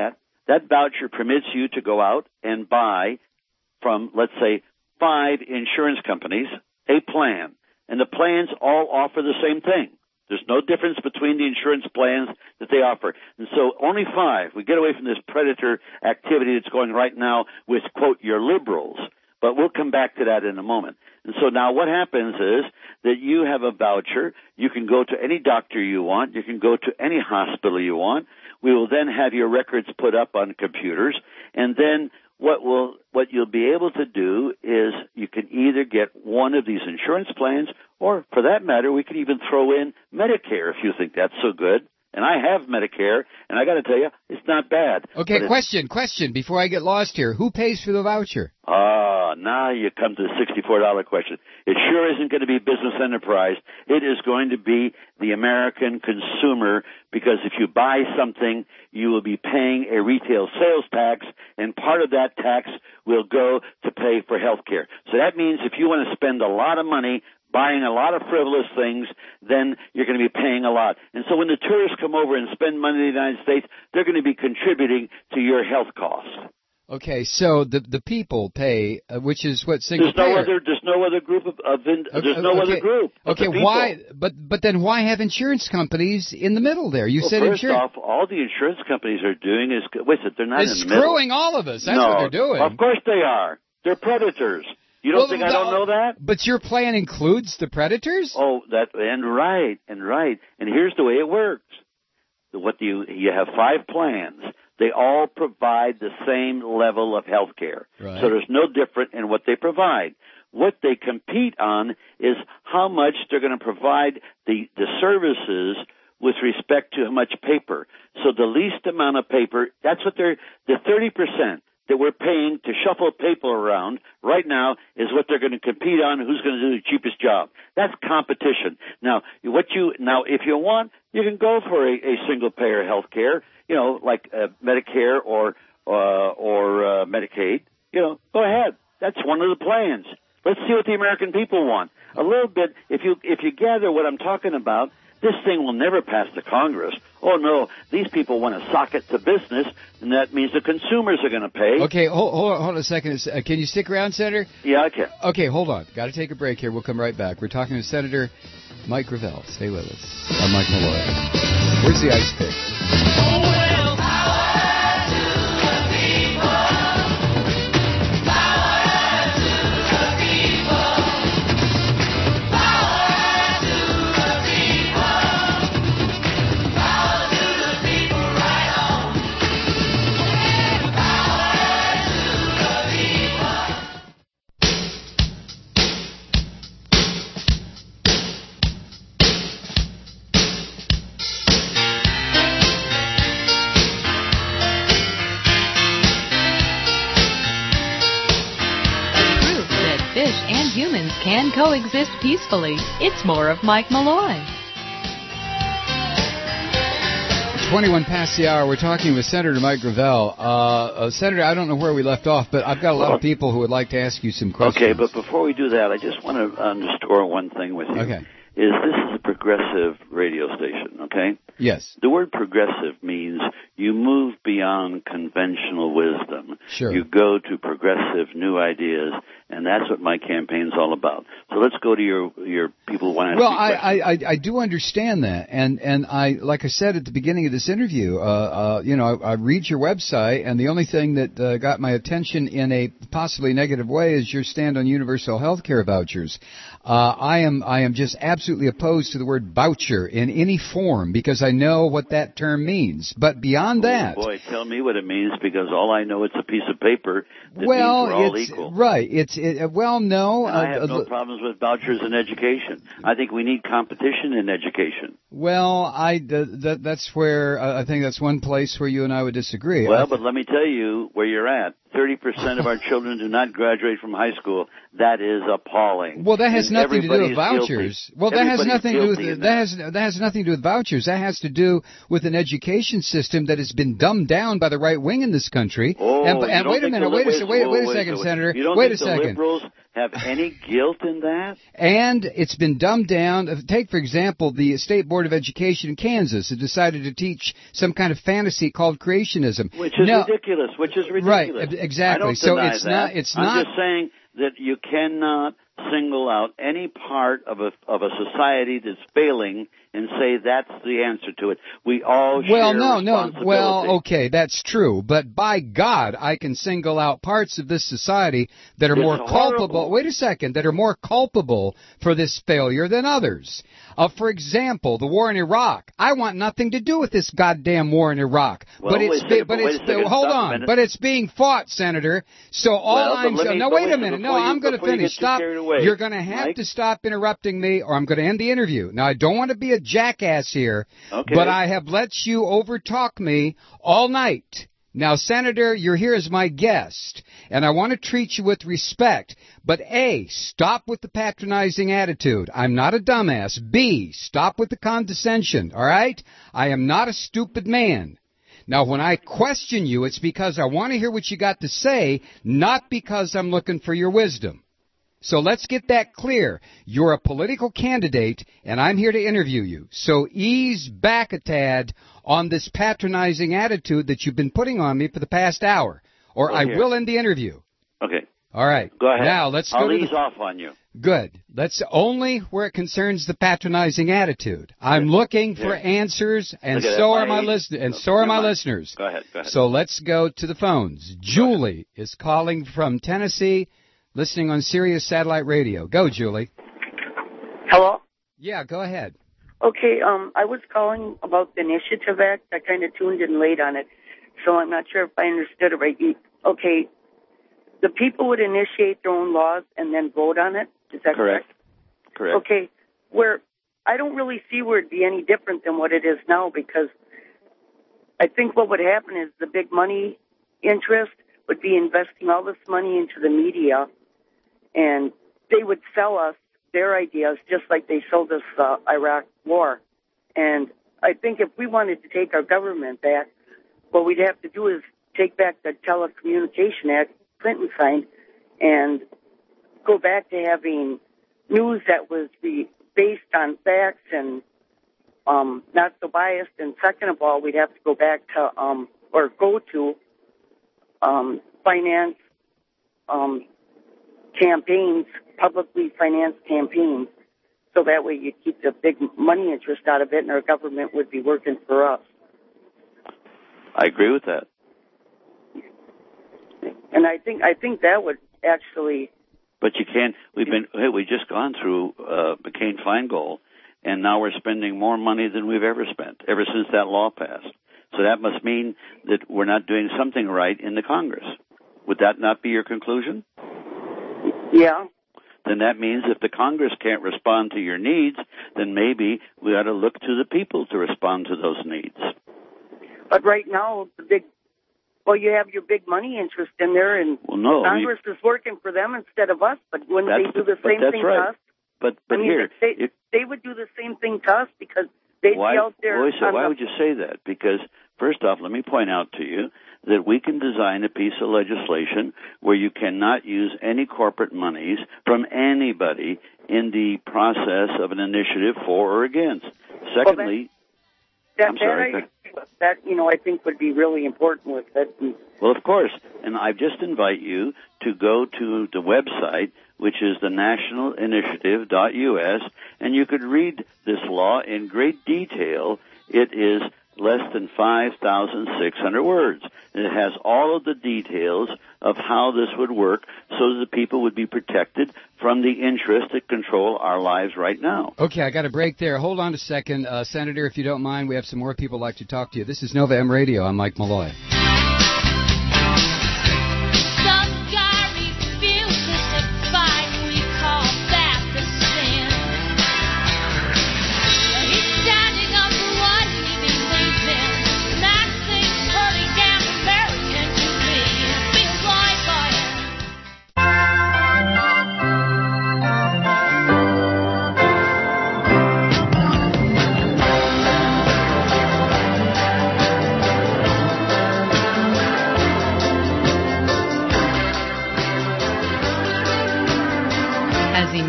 That voucher permits you to go out and buy from, let's say, 5 insurance companies a plan. And the plans all offer the same thing. There's no difference between the insurance plans that they offer. And so only 5. We get away from this predator activity that's going right now with, quote, your liberals. But we'll come back to that in a moment. And so now what happens is that you have a voucher. You can go to any doctor you want. You can go to any hospital you want. We will then have your records put up on computers. And then what you'll be able to do is you can either get one of these insurance plans, or for that matter, we can even throw in Medicare if you think that's so good. And I have Medicare, and I got to tell you, it's not bad. Okay, question, before I get lost here. Who pays for the voucher? Now you come to the $64 question. It sure isn't going to be business enterprise. It is going to be the American consumer, because if you buy something, you will be paying a retail sales tax, and part of that tax will go to pay for health care. So that means if you want to spend a lot of money buying a lot of frivolous things, then you're going to be paying a lot. And so when the tourists come over and spend money in the United States, they're going to be contributing to your health costs. Okay, so the people pay, which is what single payer. There's no other group other group. Okay, why? But then why have insurance companies in the middle there? You said first insurance. Off, all the insurance companies are doing is they're not in the middle. Screwing all of us. That's what they're doing. Of course they are. They're predators. You don't think I don't know that? But your plan includes the predators? Oh, right. And here's the way it works. You have 5 plans. They all provide the same level of health care. Right. So there's no different in what they provide. What they compete on is how much they're going to provide the services with respect to how much paper. So the least amount of paper, that's what the 30% that we're paying to shuffle paper around right now is what they're going to compete on, who's going to do the cheapest job. That's competition. Now, if you want, you can go for a single payer health care, like Medicare or Medicaid. Go ahead. That's one of the plans. Let's see what the American people want. A little bit, if you gather what I'm talking about, this thing will never pass the Congress. Oh, no, these people want to sock it to business, and that means the consumers are going to pay. Okay, hold on a second. Can you stick around, Senator? Yeah, I can. Okay, hold on. Got to take a break here. We'll come right back. We're talking to Senator Mike Gravel. Stay with us. I'm Mike Malloy. Where's the ice pick? Can coexist peacefully. It's more of Mike Malloy. 21 past the hour. We're talking with Senator Mike Gravel. Senator, I don't know where we left off, but I've got a lot of people who would like to ask you some questions. Okay, but before we do that, I just want to underscore one thing with you. Okay. This is a progressive radio station, okay? Yes. The word progressive means you move beyond conventional wisdom. Sure. You go to progressive new ideas, and that's what my campaign's all about. So let's go to your people who want to ask I do understand that, and I, like I said at the beginning of this interview, I read your website, and the only thing that got my attention in a possibly negative way is your stand on universal health care vouchers. I am just absolutely opposed to the word voucher in any form because I know what that term means. But beyond that, boy, tell me what it means, because all I know, it's a piece of paper that means we're all equal. Right. No. And I have no problems with vouchers in education. I think we need competition in education. Well, that's where I think that's one place where you and I would disagree. Well, but let me tell you where you're at. 30% of our children do not graduate from high school. That is appalling. Well, that has nothing to do with vouchers. Guilty. Well, that has nothing to do with that has nothing to do with vouchers. That has to do with an education system that has been dumbed down by the right wing in this country. Oh, and wait a minute, wait a second, Senator. You don't wait think a second. The liberals have any guilt in that? And it's been dumbed down. Take, for example, the State Board of Education in Kansas that decided to teach some kind of fantasy called creationism. Which is ridiculous. Right, exactly. So it's not. I'm just saying that you cannot single out any part of a society that's failing and say that's the answer to it. We all share responsibility. Well, okay, that's true. But by God, I can single out parts of this society that are more culpable. Wait a second, that are more culpable for this failure than others. For example, the war in Iraq. I want nothing to do with this goddamn war in Iraq. Well, but it's being fought, Senator. So wait a minute. I'm going to finish. Stop. You're going to have to stop interrupting me, or I'm going to end the interview. Now, I don't want to be a jackass here, but I have let you overtalk me all night. Now, Senator, you're here as my guest, and I want to treat you with respect. But A, stop with the patronizing attitude. I'm not a dumbass. B, stop with the condescension, all right? I am not a stupid man. Now, when I question you, it's because I want to hear what you got to say, not because I'm looking for your wisdom. So let's get that clear. You're a political candidate, and I'm here to interview you. So ease back a tad on this patronizing attitude that you've been putting on me for the past hour, or I will end the interview. Okay. All right. Go ahead. Now, let's go I'll ease off on you. Good. That's only where it concerns the patronizing attitude. I'm looking for answers, and so are my listeners. Go ahead. So let's go to the phones. Julie is calling from Tennessee, listening on Sirius Satellite Radio. Go, Julie. Hello? Yeah, go ahead. Okay, I was calling about the Initiative Act. I kind of tuned in late on it, so I'm not sure if I understood it right. Okay, the people would initiate their own laws and then vote on it? Is that correct? Correct. Okay, I don't really see where it'd be any different than what it is now, because I think what would happen is the big money interest would be investing all this money into the media, and they would sell us their ideas just like they sold us the Iraq war. And I think if we wanted to take our government back, what we'd have to do is take back the Telecommunication Act Clinton signed and go back to having news that was based on facts and not so biased. And second of all, we'd have to go back to finance campaigns, publicly financed campaigns, so that way you keep the big money interest out of it and our government would be working for us. I agree with that. And I think that would actually... But you can't... We've just gone through McCain-Feingold, and now we're spending more money than we've ever spent, ever since that law passed. So that must mean that we're not doing something right in the Congress. Would that not be your conclusion? Yeah. Then that means if the Congress can't respond to your needs, then maybe we ought to look to the people to respond to those needs. But right now, you have your big money interest in there, and Congress is working for them instead of us. But wouldn't they do the same thing to us? But they would do the same thing to us because they'd be out there. Why would you say that? Because first off, let me point out to you that we can design a piece of legislation where you cannot use any corporate monies from anybody in the process of an initiative for or against. Secondly, I think would be really important with it. Well, of course, and I just invite you to go to the website, which is the nationalinitiative.us, and you could read this law in great detail. It is less than 5,600 words. And it has all of the details of how this would work so that the people would be protected from the interests that control our lives right now. Okay, I got a break there. Hold on a second. Senator, if you don't mind, we have some more people like to talk to you. This is Nova M Radio. I'm Mike Malloy.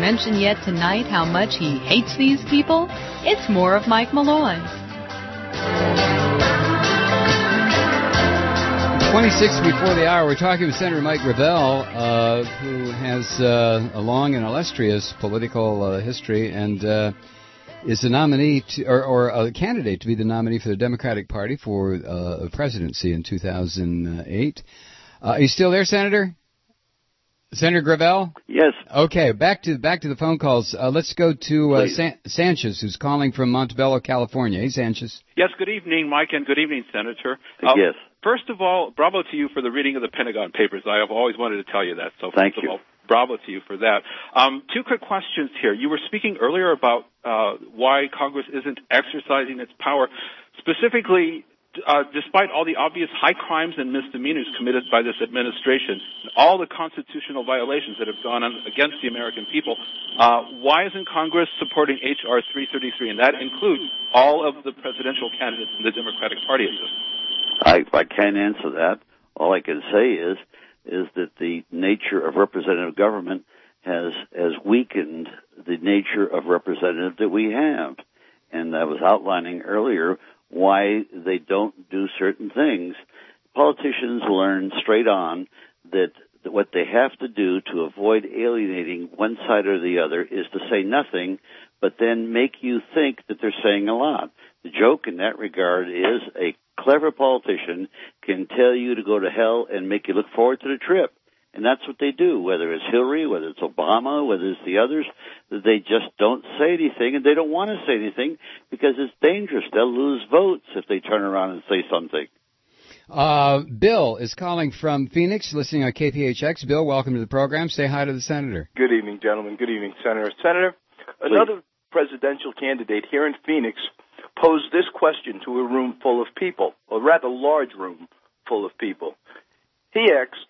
mention yet tonight how much he hates these people? It's more of Mike Malloy. 26 before the hour, we're talking with Senator Mike Gravel, who has a long and illustrious political history and is the nominee or a candidate to be the nominee for the Democratic Party for the presidency in 2008. Are you still there, Senator? Senator Gravel? Yes. Okay, back to the phone calls. Let's go to Sanchez, who's calling from Montebello, California. Hey, Sanchez. Yes, good evening, Mike, and good evening, Senator. Yes. First of all, bravo to you for the reading of the Pentagon Papers. I have always wanted to tell you that. So thank first you. Of all, bravo to you for that. Two quick questions here. You were speaking earlier about why Congress isn't exercising its power. Specifically, despite all the obvious high crimes and misdemeanors committed by this administration, all the constitutional violations that have gone on against the American people, why isn't Congress supporting H.R. 333? And that includes all of the presidential candidates in the Democratic Party at this. I can't answer that. All I can say is that the nature of representative government has weakened the nature of representative that we have. And I was outlining earlier why they don't do certain things. Politicians learn straight on that what they have to do to avoid alienating one side or the other is to say nothing, but then make you think that they're saying a lot. The joke in that regard is a clever politician can tell you to go to hell and make you look forward to the trip. And that's what they do, whether it's Hillary, whether it's Obama, whether it's the others. They just don't say anything, and they don't want to say anything because it's dangerous. They'll lose votes if they turn around and say something. Bill is calling from Phoenix, listening on KPHX. Bill, welcome to the program. Say hi to the Senator. Good evening, gentlemen. Good evening, Senator. Senator, another presidential candidate here in Phoenix posed this question to a room full of people, a rather large room full of people. He asked,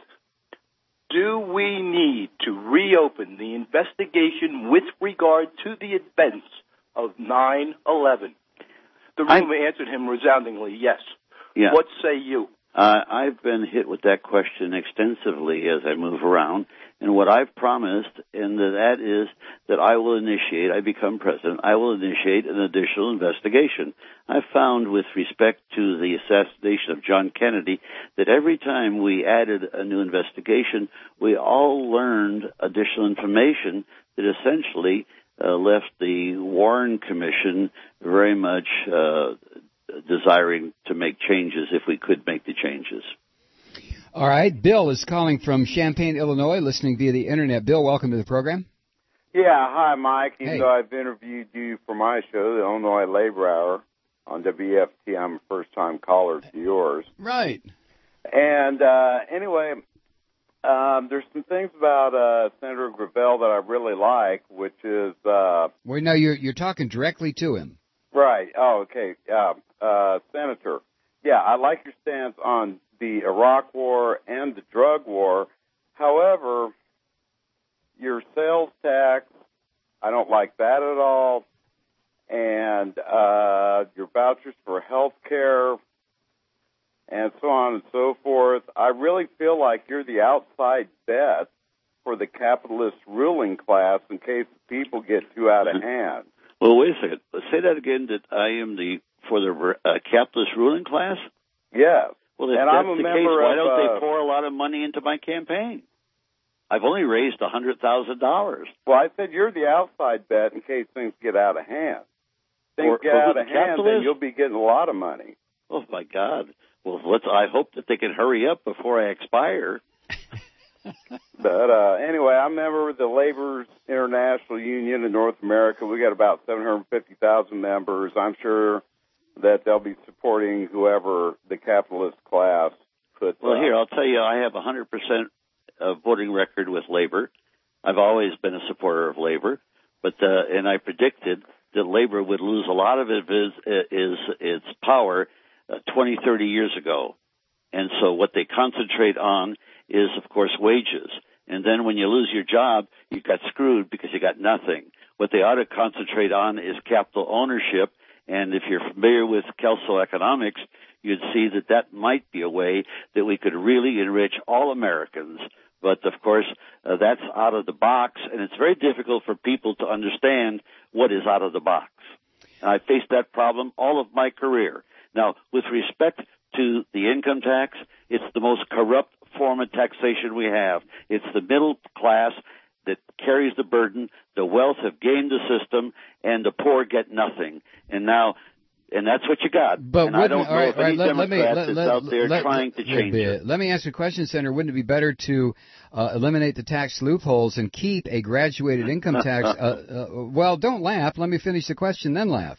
do we need to reopen the investigation with regard to the events of 9/11? The room answered him resoundingly, yes. Yeah. What say you? I've been hit with that question extensively as I move around, and what I've promised, and that is that I will initiate, I become president, I will initiate an additional investigation. I've found with respect to the assassination of John Kennedy that every time we added a new investigation, we all learned additional information that essentially left the Warren Commission very much desiring to make changes if we could make the changes. All right. Bill is calling from Champaign, Illinois, listening via the Internet. Bill, welcome to the program. Yeah. Hi, Mike. Even hey. though I've interviewed you for my show, the Illinois Labor Hour on WFT, I'm a first-time caller to yours. Right. And anyway, there's some things about Senator Gravel that I really like, which is... well, no, you're talking directly to him. Right. Oh, okay. Senator, yeah, I like your stance on the Iraq War and the drug war. However, your sales tax, I don't like that at all. And your vouchers for health care and so on and so forth. I really feel like you're the outside bet for the capitalist ruling class in case people get too out of hand. Well, wait a second. Say that again, that I am for the capitalist ruling class? Yes. Well, if and that's I'm a the member case, why of, don't they pour a lot of money into my campaign? I've only raised $100,000. Well, I said you're the outside bet in case things get out of hand. Things get out of hand, then you'll be getting a lot of money. Oh, my God. Well, I hope that they can hurry up before I expire. But anyway, I'm a member of the Labor International Union in North America. We got about 750,000 members. I'm sure that they'll be supporting whoever the capitalist class puts Well, here, I'll tell you, I have 100% voting record with Labor. I've always been a supporter of Labor, and I predicted that Labor would lose a lot of its power 20, 30 years ago. And so what they concentrate on is, of course, wages. And then when you lose your job, you got screwed because you got nothing. What they ought to concentrate on is capital ownership. And if you're familiar with Kelso economics, you'd see that might be a way that we could really enrich all Americans But, of course, that's out of the box, and it's very difficult for people to understand what is out of the box. And I faced that problem all of my career. Now, with respect to the income tax, it's the most corrupt form of taxation we have. It's the middle class that carries the burden. The wealth have gamed the system, and the poor get nothing. And that's what you got. But and I don't know if any Democrat is out there trying to change it. Let me ask you a question, Senator. Wouldn't it be better to eliminate the tax loopholes and keep a graduated income tax? Well, don't laugh. Let me finish the question, then laugh.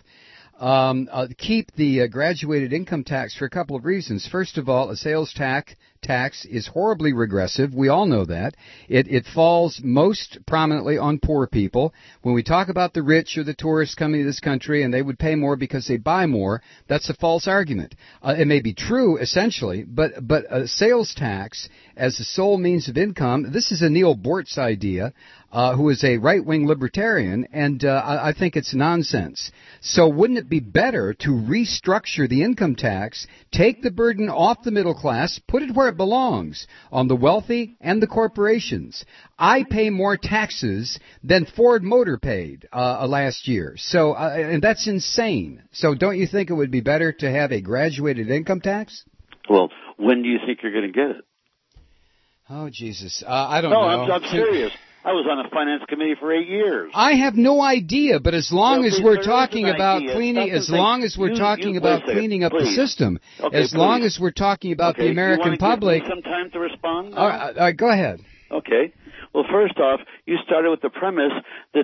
Keep the graduated income tax for a couple of reasons. First of all, a sales tax is horribly regressive. We all know that. It falls most prominently on poor people. When we talk about the rich or the tourists coming to this country and they would pay more because they buy more, that's a false argument. It may be true, essentially, but a sales tax as the sole means of income, this is a Neil Bortz idea, who is a right-wing libertarian, and I think it's nonsense. So wouldn't it be better to restructure the income tax, take the burden off the middle class, put it where it belongs, on the wealthy and the corporations? I pay more taxes than Ford Motor paid last year, so and that's insane. So don't you think it would be better to have a graduated income tax? Well, when do you think you're going to get it? Oh, Jesus. I don't know. No, I'm serious. I was on a finance committee for 8 years. I have no idea, but as long as we're talking about cleaning, as long as we're talking about cleaning up the system, as long as we're talking about the American public. Give me some time to respond? All right, go ahead. Okay. Well, first off, you started with the premise that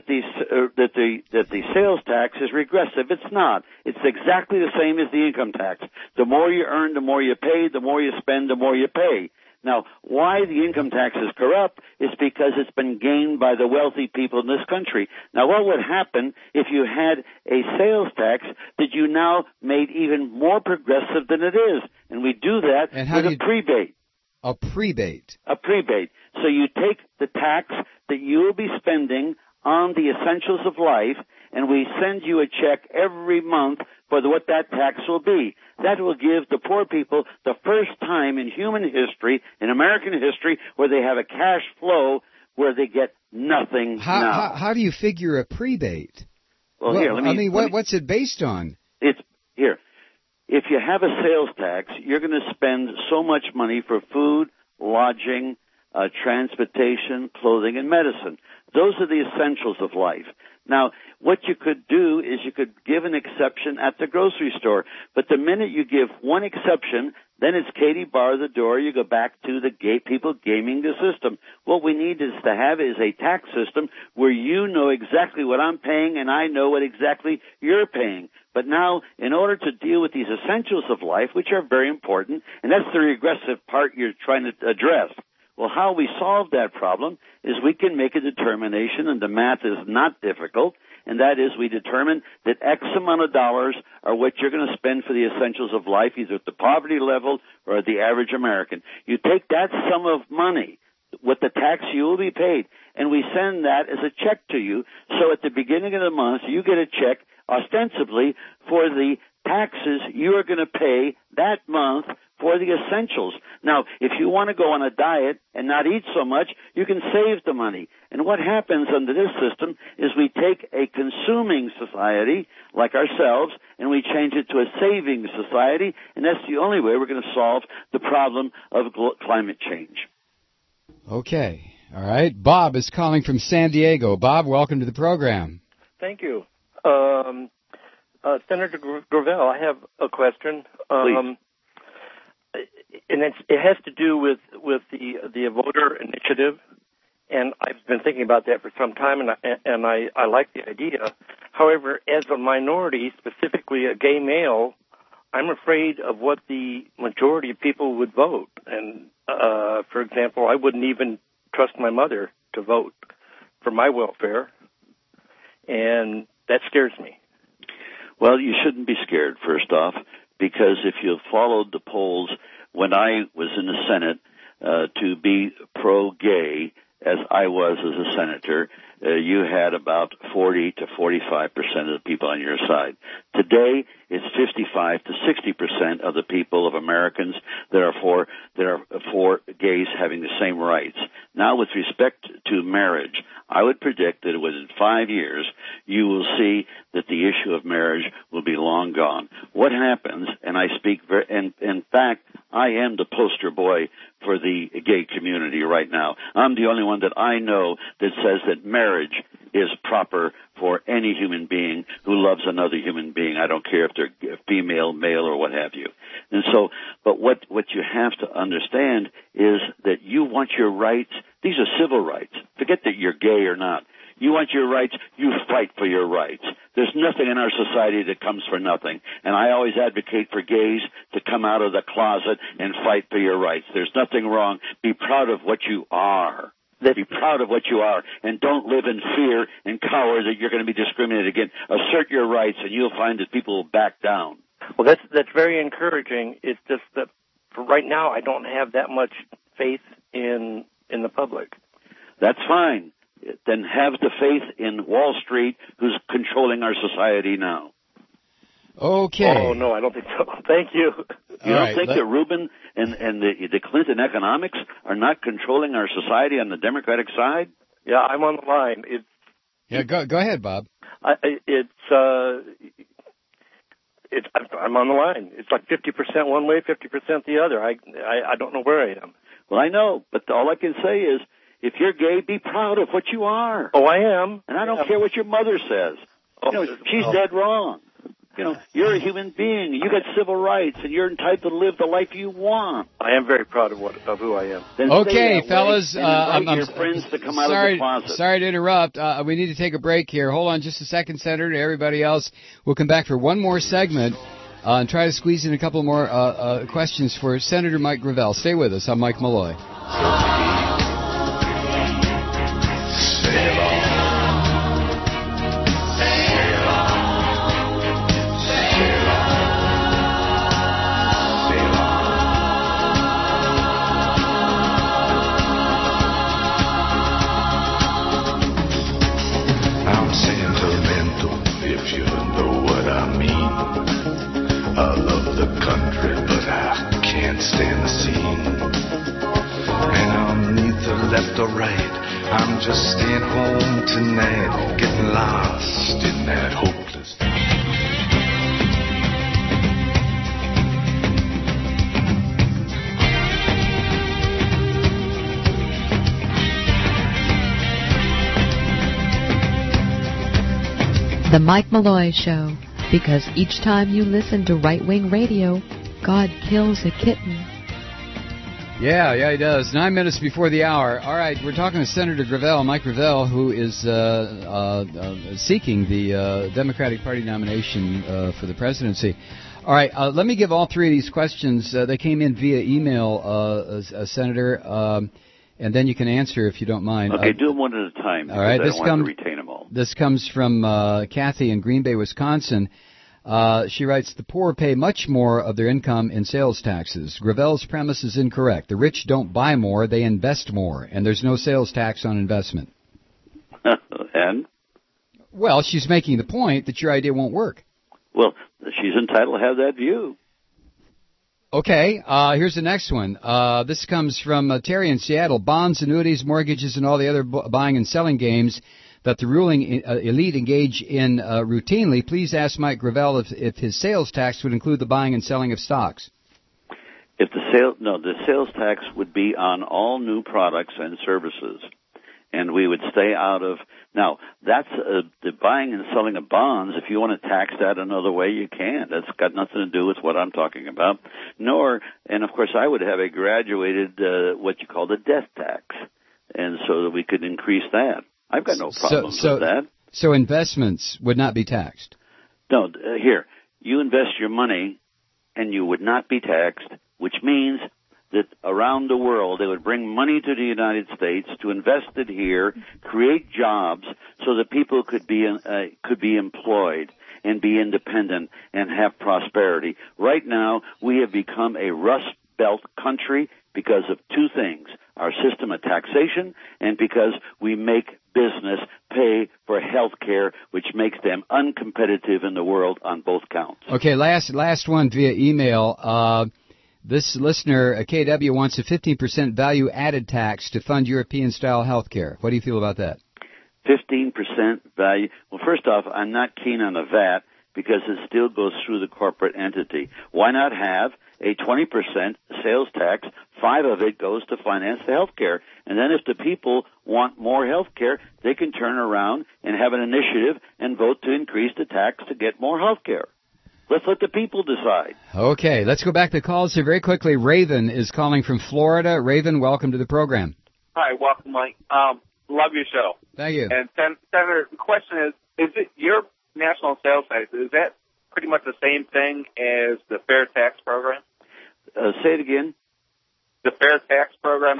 the sales tax is regressive. It's not. It's exactly the same as the income tax. The more you earn, the more you pay. The more you spend, the more you pay. Now, why the income tax is corrupt is because it's been gained by the wealthy people in this country. Now, what would happen if you had a sales tax that you now made even more progressive than it is? And we do that with a prebate. A prebate. A prebate. So you take the tax that you will be spending on the essentials of life, and we send you a check every month for what that tax will be. That will give the poor people the first time in human history, in American history, where they have a cash flow where they get nothing now. How do you figure a prebate? Well, here, what's it based on? It's here. If you have a sales tax, you're going to spend so much money for food, lodging, transportation, clothing, and medicine. Those are the essentials of life. Now, what you could do is you could give an exception at the grocery store. But the minute you give one exception, then it's Katie bar the door. You go back to the people gaming the system. What we need is a tax system where you know exactly what I'm paying and I know what exactly you're paying. But now, in order to deal with these essentials of life, which are very important, and that's the regressive part you're trying to address. Well, how we solve that problem is we can make a determination, and the math is not difficult, and that is we determine that X amount of dollars are what you're going to spend for the essentials of life, either at the poverty level or at the average American. You take that sum of money, what the tax you will be paid, and we send that as a check to you. So at the beginning of the month, you get a check ostensibly for the taxes you are going to pay that month for the essentials. Now, if you want to go on a diet and not eat so much, you can save the money. And what happens under this system is we take a consuming society like ourselves and we change it to a saving society, and that's the only way we're going to solve the problem of climate change. Okay. All right. Bob is calling from San Diego. Bob, welcome to the program. Thank you. Senator Gravel, I have a question. Please. And it has to do with the voter initiative, and I've been thinking about that for some time, and I like the idea. However, as a minority, specifically a gay male, I'm afraid of what the majority of people would vote. And for example, I wouldn't even trust my mother to vote for my welfare, and that scares me. Well, you shouldn't be scared, first off, because if you followed the polls when I was in the Senate to be pro-gay, as I was as a senator, you had about 40 to 45% of the people on your side. Today, it's 55 to 60% of the people of Americans that are for gays having the same rights. Now, with respect to marriage, I would predict that within 5 years, you will see that the issue of marriage will be long gone. What happens, and I speak in fact, I am the poster boy for the gay community right now. I'm the only one that I know that says that marriage is proper for any human being who loves another human being. I don't care if they're female, male, or what have you. And so, but what you have to understand is that you want your rights. These are civil rights. Forget that you're gay or not. You want your rights, you fight for your rights. There's nothing in our society that comes for nothing. And I always advocate for gays to come out of the closet and fight for your rights. There's nothing wrong. Be proud of what you are. Be proud of what you are, and don't live in fear and cower that you're going to be discriminated against. Assert your rights, and you'll find that people will back down. Well, that's very encouraging. It's just that for right now, I don't have that much faith in the public. That's fine. Then have the faith in Wall Street, who's controlling our society now. Okay. Oh, no, I don't think so. Thank you. You don't think that Rubin and the Clinton economics are not controlling our society on the Democratic side? Yeah, I'm on the line. Go ahead, Bob. I'm on the line. It's like 50% one way, 50% the other. I don't know where I am. Well, I know, but all I can say is, if you're gay, be proud of what you are. Oh, I am. And I don't care what your mother says. She's dead wrong. You're a human being. You got civil rights, and you're entitled to live the life you want. I am very proud of who I am. Then okay, fellas. I'm your friends to come out of the closet. Sorry to interrupt. We need to take a break here. Hold on just a second, Senator. To everybody else, we'll come back for one more segment and try to squeeze in a couple more questions for Senator Mike Gravel. Stay with us. I'm Mike Malloy. Left or right, I'm just staying home tonight, getting lost in that hopeless. The Mike Malloy Show, because each time you listen to right-wing radio, God kills a kitten. Yeah, he does. 9 minutes before the hour. All right, we're talking to Senator Gravel, Mike Gravel, who is seeking the Democratic Party nomination for the presidency. All right, let me give all three of these questions. They came in via email, Senator, and then you can answer if you don't mind. Okay, do them one at a time. All right, I don't want to retain them all. This comes from Kathy in Green Bay, Wisconsin. She writes, the poor pay much more of their income in sales taxes. Gravel's premise is incorrect. The rich don't buy more, they invest more, and there's no sales tax on investment. And? Well, she's making the point that your idea won't work. Well, she's entitled to have that view. Okay, here's the next one. This comes from Terry in Seattle. Bonds, annuities, mortgages, and all the other buying and selling games that the ruling elite engage in routinely. Please ask Mike Gravel if his sales tax would include the buying and selling of stocks. If the sales tax would be on all new products and services, and we would stay out of. Now, that's the buying and selling of bonds. If you want to tax that another way, you can. That's got nothing to do with what I'm talking about. And of course, I would have a graduated what you call the death tax, and so that we could increase that. I've got no problems with that. So investments would not be taxed? No, here, you invest your money and you would not be taxed, which means that around the world they would bring money to the United States to invest it here, create jobs so that people could be employed and be independent and have prosperity. Right now, we have become a Rust Belt country because of two things: our system of taxation and because we make business pay for health care, which makes them uncompetitive in the world on both counts. Okay, last one via email. This listener, KW, wants a 15% value-added tax to fund European-style health care. What do you feel about that? 15% value. Well, first off, I'm not keen on a VAT because it still goes through the corporate entity. Why not have a 20% sales tax? 5 of it goes to finance the health care. And then if the people want more health care, they can turn around and have an initiative and vote to increase the tax to get more health care. Let's let the people decide. Okay, let's go back to calls here very quickly. Raven is calling from Florida. Raven, welcome to the program. Hi, welcome, Mike. Love your show. Thank you. And Senator, the question is it your national sales tax, is that pretty much the same thing as the fair tax program? Say it again. The fair tax program?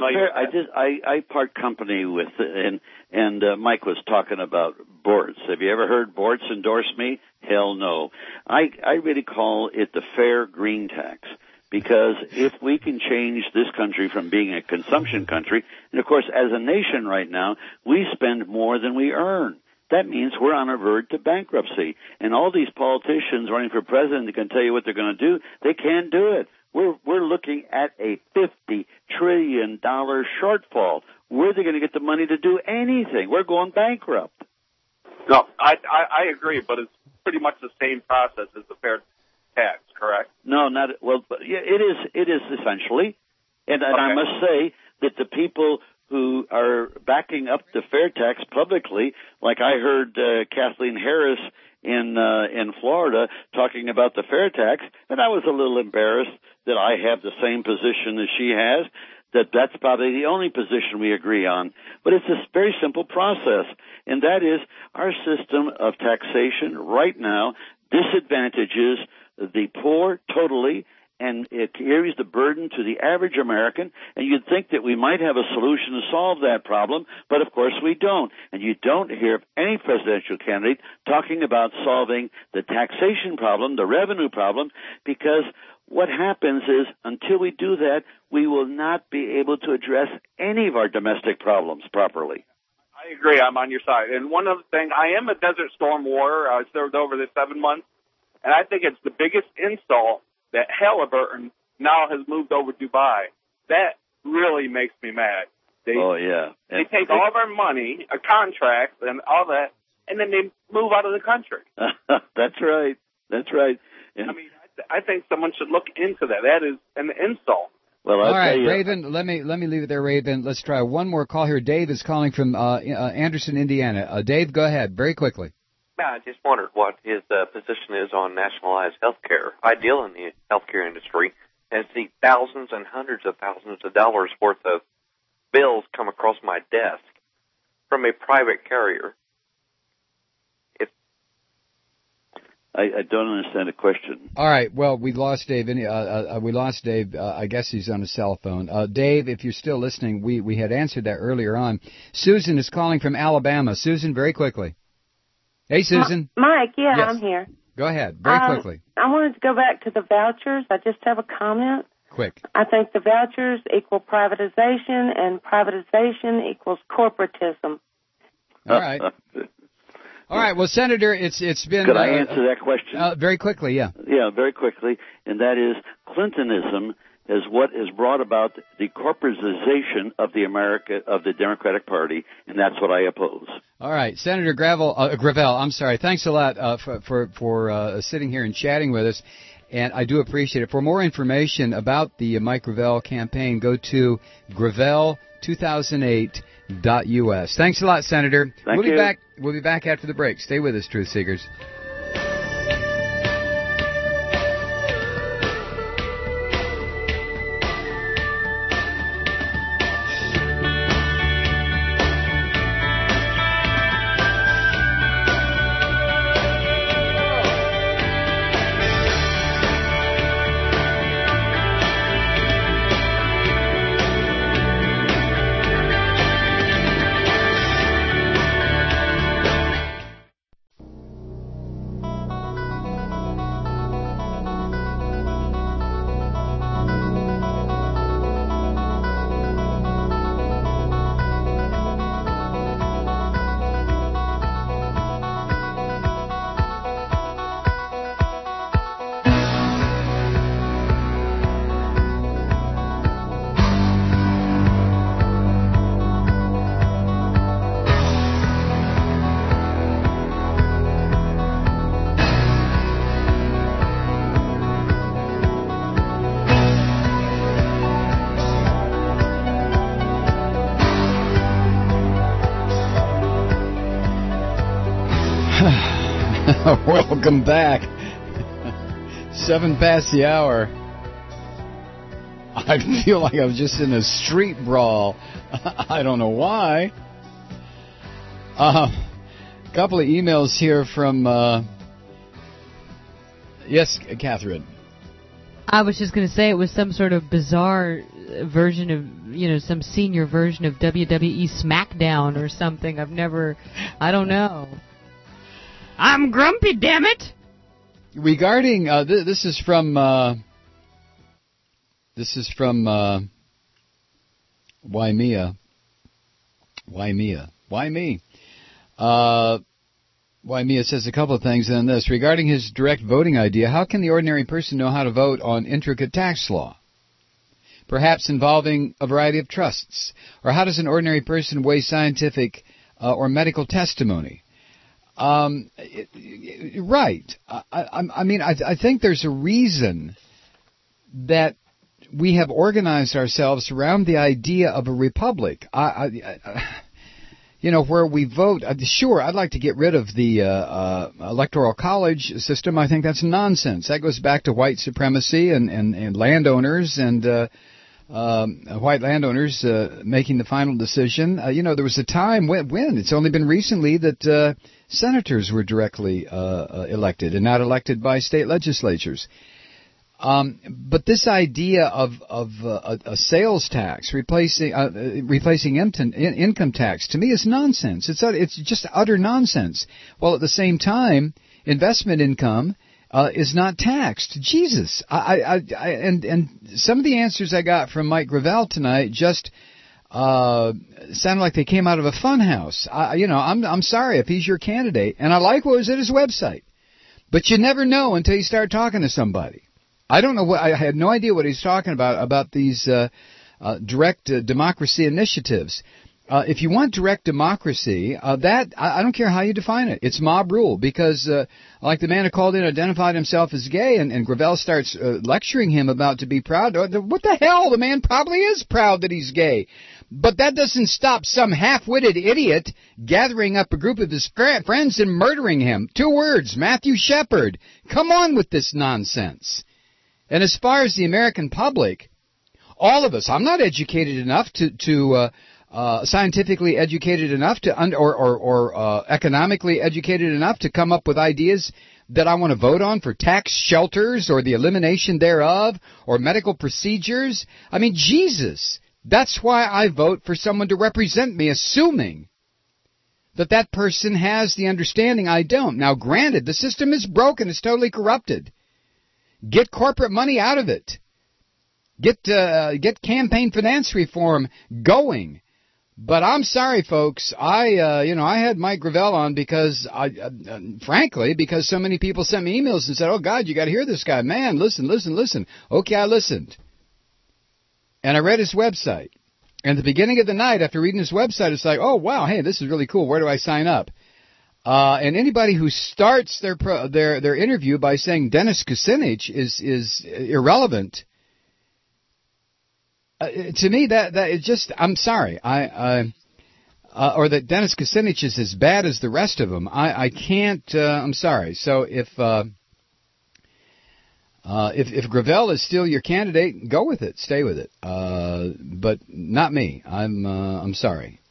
I part company with it, and Mike was talking about boards. Have you ever heard boards endorse me? Hell no. I really call it the fair green tax. Because if we can change this country from being a consumption country, and of course as a nation right now, we spend more than we earn. That means we're on a verge to bankruptcy. And all these politicians running for president that can tell you what they're going to do, they can't do it. We're looking at a $50 trillion shortfall. Where are they going to get the money to do anything? We're going bankrupt. No, I agree, but it's pretty much the same process as the fair tax, correct? No, not well. Yeah, it is essentially, and okay. I must say that the people who are backing up the fair tax publicly, like I heard Kathleen Harris in Florida talking about the fair tax, and I was a little embarrassed that I have the same position as she has. That's probably the only position we agree on. But it's a very simple process, and that is our system of taxation right now disadvantages the poor totally, and it carries the burden to the average American, and you'd think that we might have a solution to solve that problem, but of course we don't. And you don't hear of any presidential candidate talking about solving the taxation problem, the revenue problem, because what happens is until we do that, we will not be able to address any of our domestic problems properly. I agree. I'm on your side. And one other thing, I am a Desert Storm warrior. I served over the 7 months. And I think it's the biggest insult that Halliburton now has moved over to Dubai. That really makes me mad. They take all of our money, a contract, and all that, and then they move out of the country. That's right. And I mean, I think someone should look into that. That is an insult. Well, all right, Raven, let me leave it there, Raven. Let's try one more call here. Dave is calling from Anderson, Indiana. Dave, go ahead, very quickly. Yeah, I just wondered what his position is on nationalized health care. I deal in the healthcare industry and see thousands and hundreds of thousands of dollars worth of bills come across my desk from a private carrier. I don't understand the question. All right. Well, we lost Dave. I guess he's on a cell phone. Dave, if you're still listening, we had answered that earlier on. Susan is calling from Alabama. Susan, very quickly. Hey, Susan. Mike, yeah, yes. I'm here. Go ahead, very quickly. I wanted to go back to the vouchers. I just have a comment. Quick. I think the vouchers equal privatization, and privatization equals corporatism. All right. All right. Well, Senator, it's been. Could I answer that question? Very quickly, yeah. Yeah, very quickly, and that is Clintonism is what has brought about the corporatization of the Democratic Party, and that's what I oppose. All right, Senator Gravel, I'm sorry. Thanks a lot for sitting here and chatting with us, and I do appreciate it. For more information about the Mike Gravel campaign, go to gravel2008.us. Thanks a lot, Senator. Thank you. We'll be back after the break. Stay with us, Truth Seekers. Welcome back. 7 past the hour. I feel like I was just in a street brawl. I don't know why. A couple of emails here from... Yes, Catherine. I was just going to say it was some sort of bizarre version of, some senior version of WWE SmackDown or something. I don't know. I'm grumpy, damn it! Regarding, this is from Why Mia? Why me? Why Mia says a couple of things in this. Regarding his direct voting idea, how can the ordinary person know how to vote on intricate tax law? Perhaps involving a variety of trusts. Or how does an ordinary person weigh scientific or medical testimony? Right. I think there's a reason that we have organized ourselves around the idea of a republic. Where we vote. Sure, I'd like to get rid of the electoral college system. I think that's nonsense. That goes back to white supremacy and landowners and white landowners making the final decision. There was a time when it's only been recently that senators were directly elected and not elected by state legislatures. But this idea of a sales tax replacing income tax to me is nonsense. It's just utter nonsense. While at the same time, investment income is not taxed. Jesus, and some of the answers I got from Mike Gravel tonight just sounded like they came out of a fun house. I'm sorry if he's your candidate, and I like what was at his website, but you never know until you start talking to somebody. I don't know I had no idea what he's talking about these direct democracy initiatives. If you want direct democracy, I don't care how you define it. It's mob rule because, like the man who called in identified himself as gay, and Gravel starts lecturing him about to be proud. What the hell? The man probably is proud that he's gay. But that doesn't stop some half-witted idiot gathering up a group of his friends and murdering him. 2 words, Matthew Shepard. Come on with this nonsense. And as far as the American public, all of us, I'm not educated enough to scientifically educated enough or economically educated enough to come up with ideas that I want to vote on for tax shelters or the elimination thereof or medical procedures. I mean, Jesus, that's why I vote for someone to represent me, assuming that person has the understanding I don't. Now, granted, the system is broken, it's totally corrupted. Get corporate money out of it. Get campaign finance reform going. But I'm sorry, folks. I had Mike Gravel on because frankly, because so many people sent me emails and said, "Oh God, you got to hear this guy, man. Listen." Okay, I listened, and I read his website. And at the beginning of the night, after reading his website, it's like, "Oh wow, hey, this is really cool. Where do I sign up?" And anybody who starts their interview by saying Dennis Kucinich is irrelevant, to me that is just, I'm sorry, or that Dennis Kucinich is as bad as the rest of them. I can't. I'm sorry. So if Gravel is still your candidate, go with it, stay with it. But not me. I'm sorry.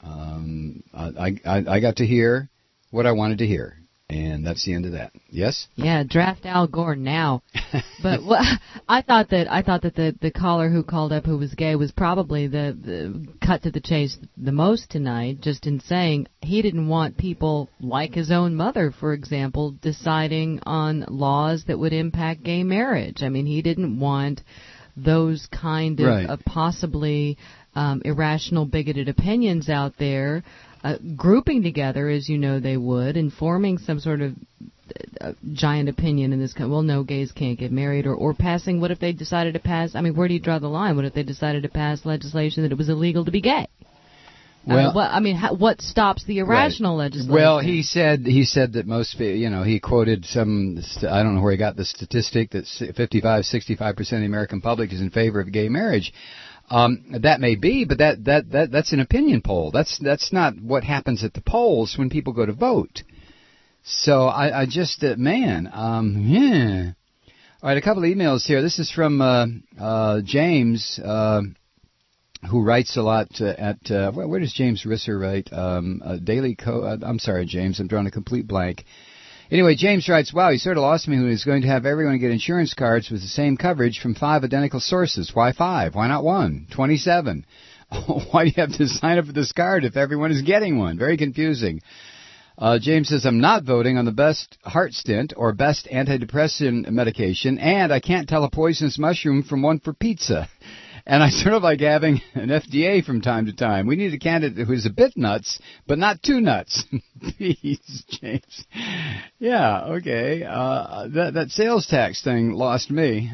I got to hear what I wanted to hear, and that's the end of that. Yes? Yeah, draft Al Gore now. But I thought that the caller who called up who was gay was probably the cut to the chase the most tonight, just in saying he didn't want people like his own mother, for example, deciding on laws that would impact gay marriage. I mean, he didn't want those kind of possibly irrational, bigoted opinions out there grouping together, as you know they would, and forming some sort of giant opinion in this country. Well, no, gays can't get married, or passing, what if they decided to pass, I mean, where do you draw the line? What if they decided to pass legislation that it was illegal to be gay? Well, what stops the irrational legislation? Well, he said that most, he quoted some, I don't know where he got the statistic, that 65% of the American public is in favor of gay marriage. That may be, but that's an opinion poll. That's not what happens at the polls when people go to vote. So I just, yeah. All right, a couple of emails here. This is from James, who writes a lot where does James Risser write? Daily I'm sorry, James, I'm drawing a complete blank. Anyway, James writes, wow, he sort of lost me when he was going to have everyone get insurance cards with the same coverage from 5 identical sources. Why 5? Why not 1? 27. Why do you have to sign up for this card if everyone is getting one? Very confusing. James says, I'm not voting on the best heart stent or best antidepressant medication, and I can't tell a poisonous mushroom from one for pizza. And I sort of like having an FDA from time to time. We need a candidate who's a bit nuts, but not too nuts. Please, James. Yeah, okay. That sales tax thing lost me.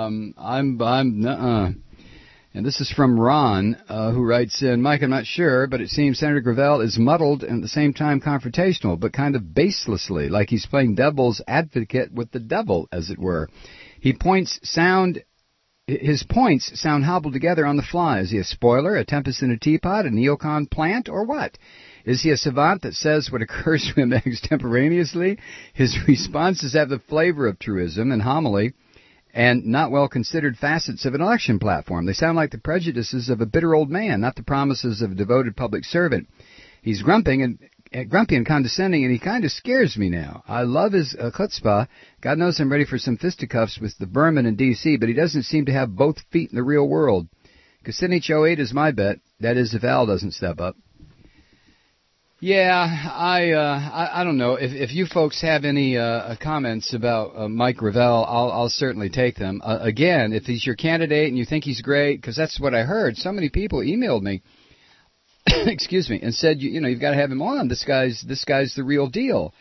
And this is from Ron, who writes in, Mike, I'm not sure, but it seems Senator Gravel is muddled and at the same time confrontational, but kind of baselessly, like he's playing devil's advocate with the devil, as it were. His points sound hobbled together on the fly. Is he a spoiler, a tempest in a teapot, a neocon plant, or what? Is he a savant that says what occurs to him extemporaneously? His responses have the flavor of truism and homily, and not well-considered facets of an election platform. They sound like the prejudices of a bitter old man, not the promises of a devoted public servant. He's grumpy and condescending, and he kind of scares me now. I love his chutzpah. God knows I'm ready for some fisticuffs with the Berman in D.C., but he doesn't seem to have both feet in the real world. Kucinich 08 is my bet. That is, if Al doesn't step up. Yeah, I don't know. If you folks have any comments about Mike Gravel, I'll certainly take them. Again, if he's your candidate and you think he's great, because that's what I heard. So many people emailed me, excuse me, and said, you know, you've got to have him on. This guy's the real deal.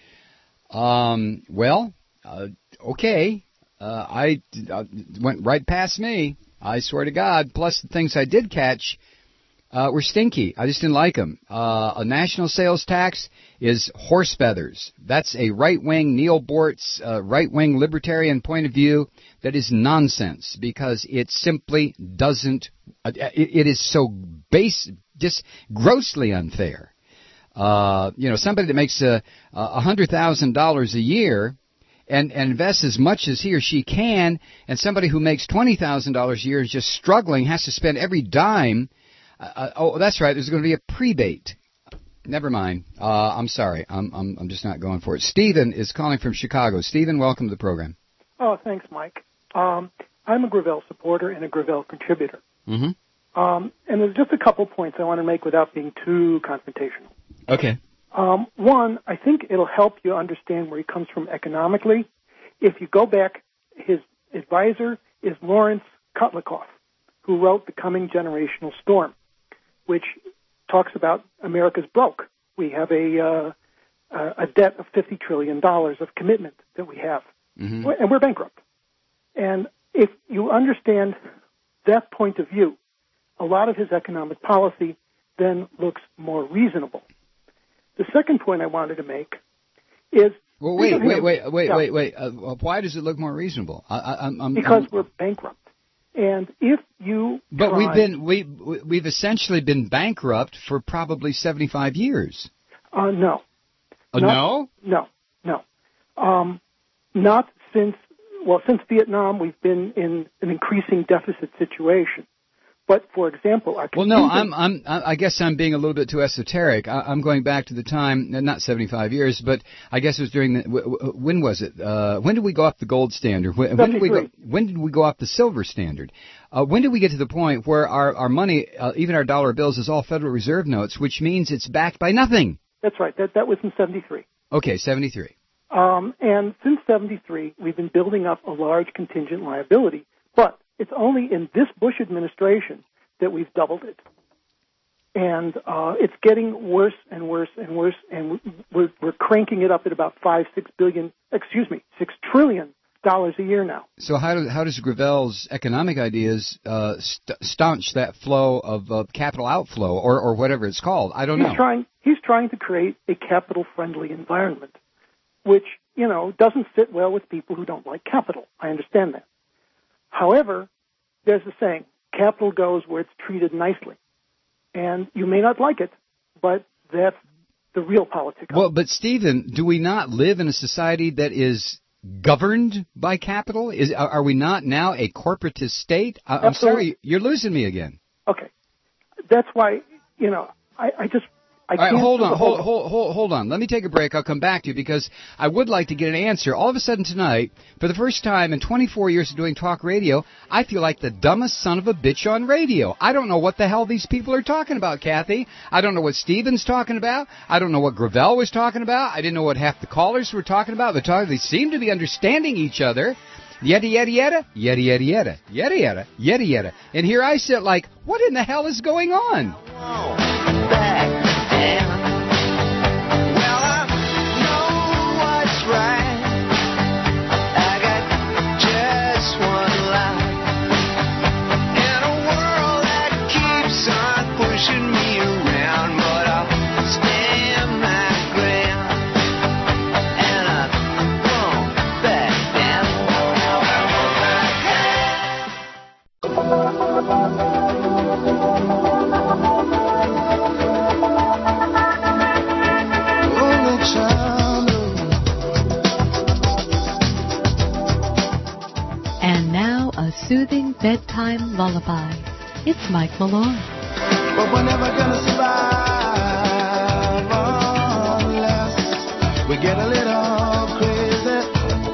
Okay. I went right past me. I swear to God. Plus the things I did catch were stinky. I just didn't like them. A national sales tax is horse feathers. That's a right-wing Neil Bortz, right-wing libertarian point of view that is nonsense because it simply doesn't. It is so base, just grossly unfair. Somebody that makes $100,000 a year and invests as much as he or she can, and somebody who makes $20,000 a year is just struggling, has to spend every dime. That's right. There's going to be a prebate. Never mind. I'm sorry. I'm just not going for it. Stephen is calling from Chicago. Stephen, welcome to the program. Oh, thanks, Mike. I'm a Gravel supporter and a Gravel contributor. Mm-hmm. And there's just a couple points I want to make without being too confrontational. Okay. One, I think it'll help you understand where he comes from economically. If you go back, his advisor is Lawrence Kutlikoff, who wrote The Coming Generational Storm, which talks about America's broke. We have a debt of $50 trillion of commitment that we have, mm-hmm. and we're bankrupt. And if you understand that point of view, a lot of his economic policy then looks more reasonable. The second point I wanted to make is... Well, wait. Why does it look more reasonable? Because we're bankrupt. And if you But we've essentially been bankrupt for probably 75 years. No. No? No. Not since Vietnam, we've been in an increasing deficit situation. But, for example, I guess I'm being a little bit too esoteric. I'm going back to the time, not 75 years, but I guess it was during when was it? When did we go off the gold standard? When did we go off the silver standard? When did we get to the point where our money, even our dollar bills, is all Federal Reserve notes, which means it's backed by nothing? That's right. That was in 73. Okay, 73. And since 73, we've been building up a large contingent liability, but it's only in this Bush administration that we've doubled it. And it's getting worse and worse and worse, and we're cranking it up at about $6 trillion a year now. So how does Gravel's economic ideas staunch that flow of capital outflow or whatever it's called? I don't know. He's trying to create a capital-friendly environment, which, doesn't sit well with people who don't like capital. I understand that. However, there's a saying, capital goes where it's treated nicely. And you may not like it, but that's the real politics. Well, but Stephen, do we not live in a society that is governed by capital? Are we not now a corporatist state? I'm sorry, you're losing me again. Okay. That's why, I just... All right, hold on. Let me take a break. I'll come back to you because I would like to get an answer. All of a sudden tonight, for the first time in 24 years of doing talk radio, I feel like the dumbest son of a bitch on radio. I don't know what the hell these people are talking about, Kathy. I don't know what Stephen's talking about. I don't know what Gravel was talking about. I didn't know what half the callers were talking about. They seem to be understanding each other. Yada, yada, yada, yada, yada, yada, yada, yada, yada, yada. And here I sit like, what in the hell is going on? Soothing bedtime lullaby. It's Mike Malone. But we're never gonna survive unless we get a little crazy.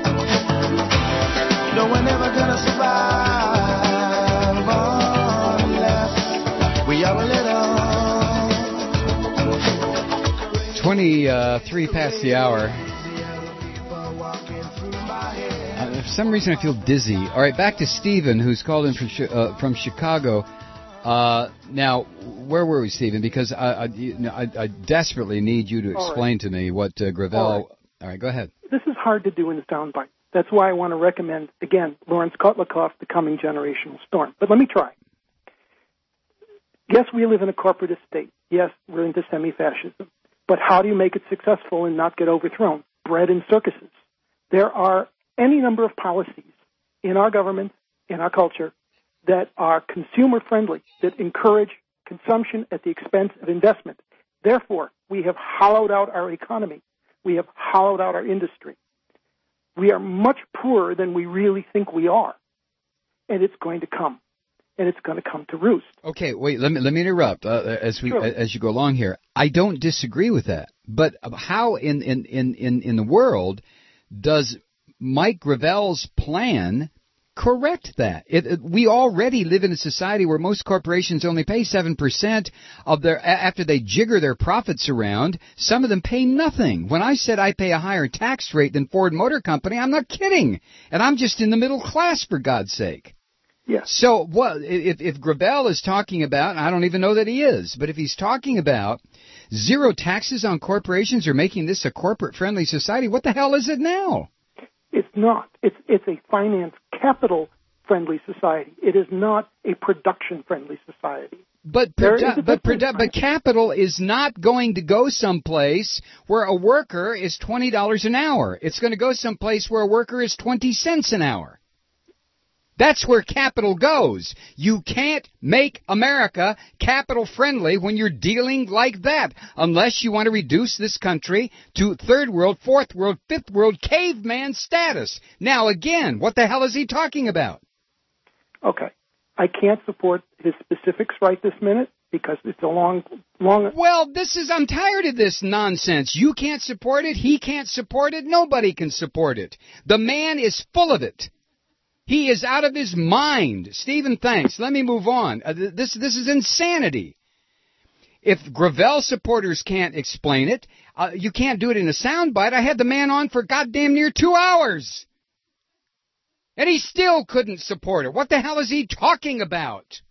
No, we're never gonna survive unless we are a little. 23 past the hour. For some reason, I feel dizzy. All right, back to Stephen, who's called in from Chicago. Now, where were we, Stephen? Because I desperately need you to explain to me what Gravel... All right, go ahead. This is hard to do in a soundbite. That's why I want to recommend, again, Lawrence Kotlikoff, The Coming Generational Storm. But let me try. Yes, we live in a corporatist state. Yes, we're into semi-fascism. But how do you make it successful and not get overthrown? Bread and circuses. There are any number of policies in our government, in our culture, that are consumer-friendly, that encourage consumption at the expense of investment. Therefore, we have hollowed out our economy. We have hollowed out our industry. We are much poorer than we really think we are. And it's going to come. And it's going to come to roost. Okay, wait, let me interrupt as you go along here. I don't disagree with that. But how in the world does Mike Gravel's plan correct that? We already live in a society where most corporations only pay 7% of their, after they jigger their profits around, some of them pay nothing. When I said I pay a higher tax rate than Ford Motor Company, I'm not kidding. And I'm just in the middle class, for God's sake. Yeah. So what if Gravel is talking about, and I don't even know that he is, but if he's talking about zero taxes on corporations or making this a corporate-friendly society, what the hell is it now? It's not. It's a finance capital-friendly society. It is not a production-friendly society. But capital is not going to go someplace where a worker is $20 an hour. It's going to go someplace where a worker is 20 cents an hour. That's where capital goes. You can't make America capital-friendly when you're dealing like that, unless you want to reduce this country to third world, fourth world, fifth world caveman status. Now, again, what the hell is he talking about? Okay. I can't support his specifics right this minute because it's a long... Well, I'm tired of this nonsense. You can't support it. He can't support it. Nobody can support it. The man is full of it. He is out of his mind. Stephen, thanks. Let me move on. This is insanity. If Gravel supporters can't explain it, you can't do it in a soundbite. I had the man on for goddamn near 2 hours. And he still couldn't support it. What the hell is he talking about?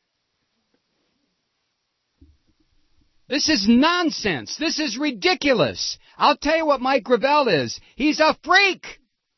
This is nonsense. This is ridiculous. I'll tell you what Mike Gravel is. He's a freak.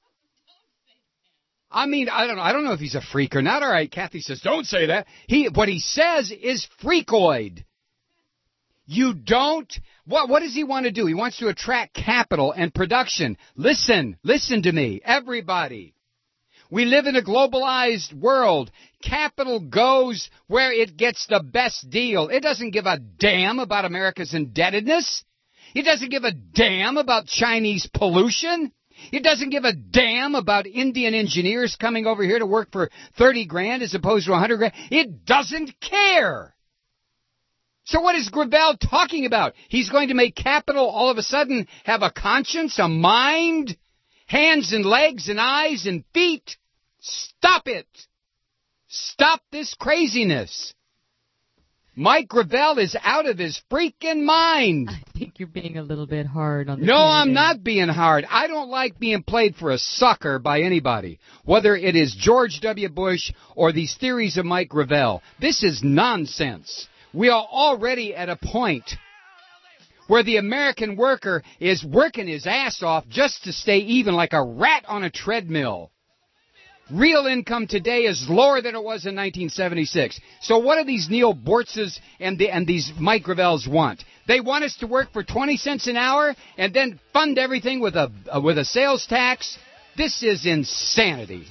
I mean, I don't know if he's a freak or not. All right, Kathy says, don't say that. What he says is freakoid. You don't... What does he want to do? He wants to attract capital and production. Listen to me, everybody. We live in a globalized world. Capital goes where it gets the best deal. It doesn't give a damn about America's indebtedness. It doesn't give a damn about Chinese pollution. It doesn't give a damn about Indian engineers coming over here to work for 30 grand as opposed to 100 grand. It doesn't care. So what is Gravel talking about? He's going to make capital all of a sudden have a conscience, a mind, hands and legs and eyes and feet? Stop it. Stop this craziness. Mike Gravel is out of his freaking mind. I think you're being a little bit hard on the No, candidate. I'm not being hard. I don't like being played for a sucker by anybody, whether it is George W. Bush or these theories of Mike Gravel. This is nonsense. We are already at a point where the American worker is working his ass off just to stay even like a rat on a treadmill. Real income today is lower than it was in 1976. So what do these Neil Bortzes and these Mike Gravels want? They want us to work for 20 cents an hour and then fund everything with a sales tax? This is insanity.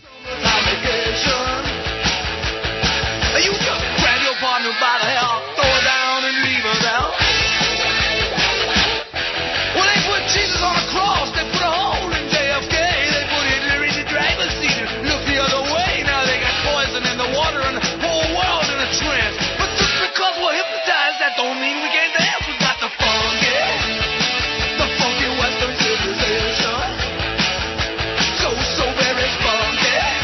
You just grab your partner by the hair, throw her down and leave her there. Well, they put Jesus on a cross, they put a hole in JFK, they put Hitler in the driver's seat and look the other way. Now they got poison in the water and the whole world in a trance. But just because we're hypnotized, that don't mean we can't dance. We got the funky Western civilization. So very funky.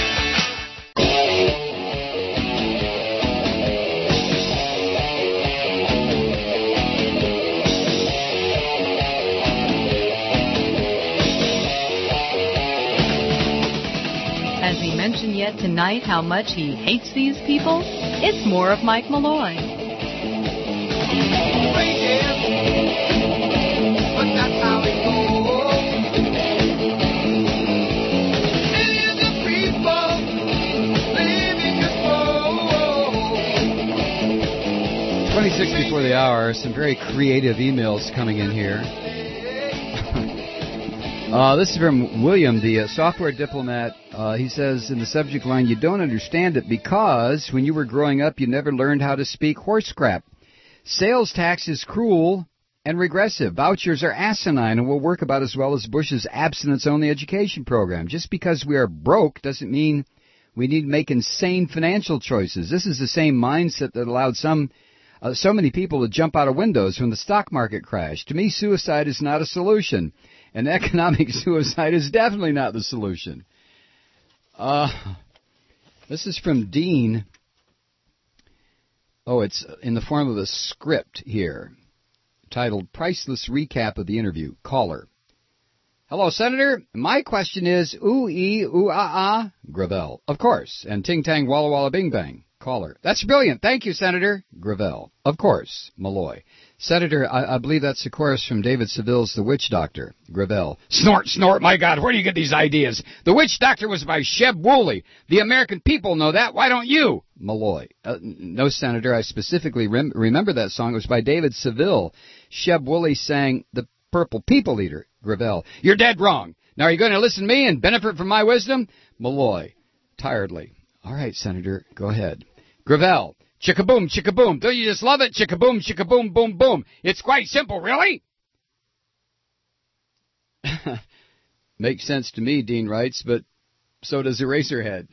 Has he mentioned yet tonight how much he hates these people? It's more of Mike Malloy. But that's how it goes. Millions of people living as 26 before the hour, some very creative emails coming in here. This is from William, the software diplomat. He says in the subject line, you don't understand it because when you were growing up, you never learned how to speak horse crap. Sales tax is cruel and regressive. Vouchers are asinine and will work about as well as Bush's abstinence-only education program. Just because we are broke doesn't mean we need to make insane financial choices. This is the same mindset that allowed so many people to jump out of windows when the stock market crashed. To me, suicide is not a solution. And economic suicide is definitely not the solution. This is from Dean. Oh, it's in the form of a script here, titled Priceless Recap of the Interview. Caller. Hello, Senator. My question is, ooh-ee, ooh-ah-ah, Gravel. Of course. And ting-tang, walla-walla, bing-bang. Caller. That's brilliant. Thank you, Senator. Gravel. Of course. Malloy. Senator, I believe that's the chorus from David Seville's The Witch Doctor. Gravel. Snort, snort, my God, where do you get these ideas? The Witch Doctor was by Sheb Woolley. The American people know that. Why don't you? Malloy. No, Senator, I specifically remember that song. It was by David Seville. Sheb Woolley sang The Purple People Eater. Gravel. You're dead wrong. Now are you going to listen to me and benefit from my wisdom? Malloy. Tiredly. All right, Senator, go ahead. Gravel. Chicka-boom, chicka-boom. Don't you just love it? Chicka-boom, chicka-boom, boom, boom. It's quite simple, really? Makes sense to me, Dean writes, but so does Eraserhead.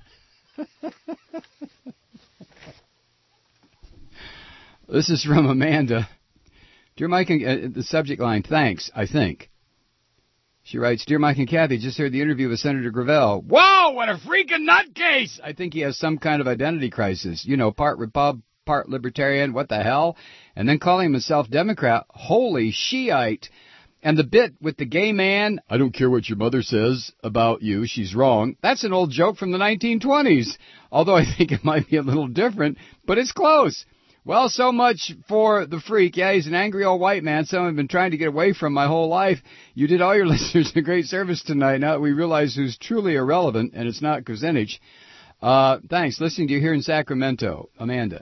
This is from Amanda. Dear Mike, the subject line, thanks, I think. She writes, Dear Mike and Kathy, just heard the interview with Senator Gravel. Whoa, what a freaking nutcase! I think he has some kind of identity crisis. You know, part Repub, part Libertarian, what the hell? And then calling himself Democrat. Holy Shiite. And the bit with the gay man, I don't care what your mother says about you, she's wrong. That's an old joke from the 1920s. Although I think it might be a little different, but it's close. Well, so much for the freak. Yeah, he's an angry old white man, someone I've been trying to get away from my whole life. You did all your listeners a great service tonight. Now that we realize who's truly irrelevant, and it's not Kucinich. Thanks. Listening to you here in Sacramento. Amanda.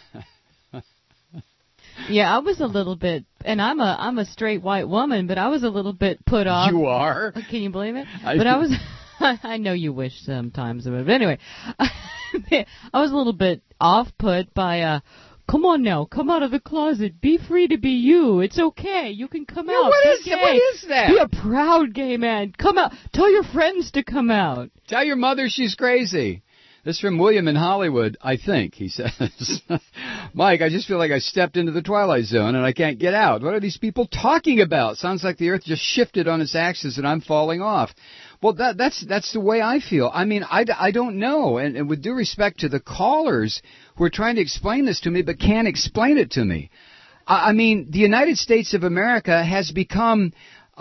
Yeah, I was a little bit, and I'm a straight white woman, but I was a little bit put off. You are? Can you believe it? I know you wish sometimes of it, but anyway, I was a little bit off-put by Come on now. Come out of the closet. Be free to be you. It's okay. You can come out. What is that? Be a proud gay man. Come out. Tell your friends to come out. Tell your mother she's crazy. This is from William in Hollywood, I think, he says. Mike, I just feel like I stepped into the Twilight Zone and I can't get out. What are these people talking about? Sounds like the Earth just shifted on its axis and I'm falling off. Well, that's the way I feel. I mean, I don't know. And with due respect to the callers who are trying to explain this to me but can't explain it to me. I mean, the United States of America has become...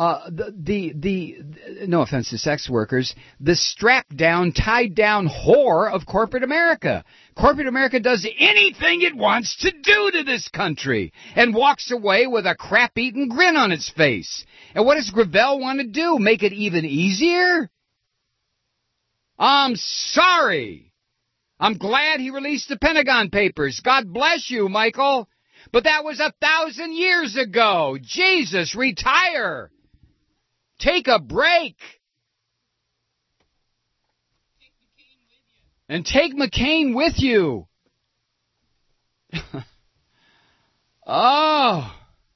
no offense to sex workers, the strapped down, tied down whore of corporate America. Corporate America does anything it wants to do to this country and walks away with a crap-eaten grin on its face. And what does Gravel want to do? Make it even easier? I'm sorry. I'm glad he released the Pentagon Papers. God bless you, Michael. But that was 1,000 years ago. Jesus, retire. Take a break. And take McCain with you. Oh.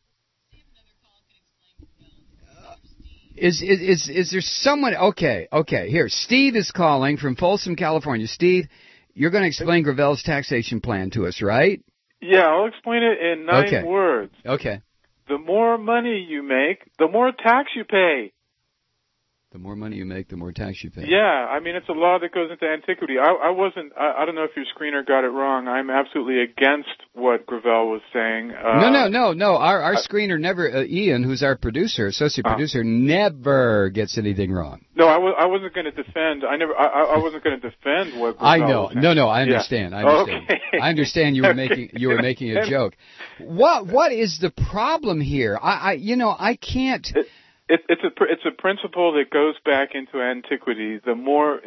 Is there someone? Okay. Here, Steve is calling from Folsom, California. Steve, you're going to explain Gravel's taxation plan to us, right? Yeah, I'll explain it in 9 words. Okay. The more money you make, the more tax you pay. The more money you make, the more tax you pay. Yeah, I mean, it's a law that goes into antiquity. I don't know if your screener got it wrong. I'm absolutely against what Gravel was saying. No. Our screener never, Ian, who's our producer, associate producer, never gets anything wrong. No, I wasn't going to defend. I wasn't going to defend what Gravel was saying. No, I understand. Yeah. I understand. Okay. I understand you were making a joke. What is the problem here? I can't. It's a principle that goes back into antiquity. The more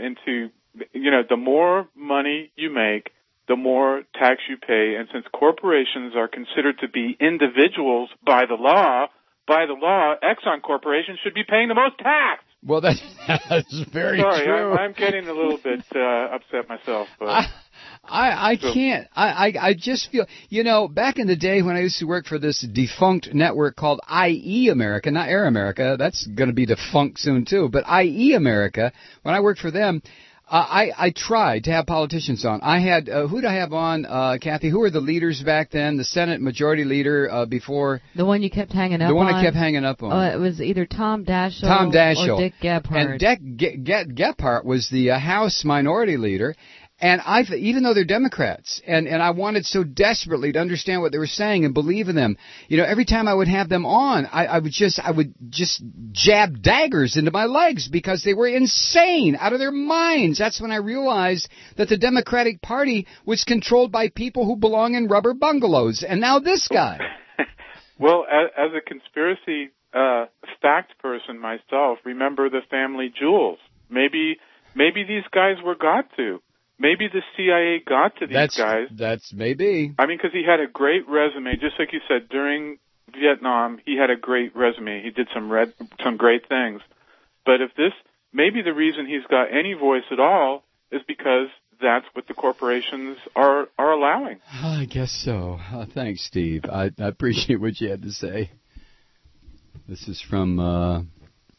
money you make, the more tax you pay. And since corporations are considered to be individuals by the law, Exxon Corporation should be paying the most tax. Well, that's very true. Sorry, I'm getting a little bit upset myself. But. I can't. I just feel, back in the day when I used to work for this defunct network called IE America, not Air America, that's going to be defunct soon too, but IE America, when I worked for them, I tried to have politicians on. I had, who did I have on, Kathy? Who were the leaders back then? The Senate Majority Leader before? The one you kept hanging up on? The one I kept hanging up on. It was either Tom Daschle or Dick Gephardt. And Dick Gephardt was the House Minority Leader. And even though they're Democrats, and I wanted so desperately to understand what they were saying and believe in them, every time I would have them on, I would just jab daggers into my legs because they were insane, out of their minds. That's when I realized that the Democratic Party was controlled by people who belong in rubber bungalows. And now this guy. Well, as a conspiracy fact person myself, remember the family jewels. Maybe these guys were got to. Maybe the CIA got to these guys. That's maybe. I mean, because he had a great resume. Just like you said, during Vietnam, he had a great resume. He did some great things. But maybe the reason he's got any voice at all is because that's what the corporations are allowing. I guess so. Thanks, Steve. I appreciate what you had to say. This is from...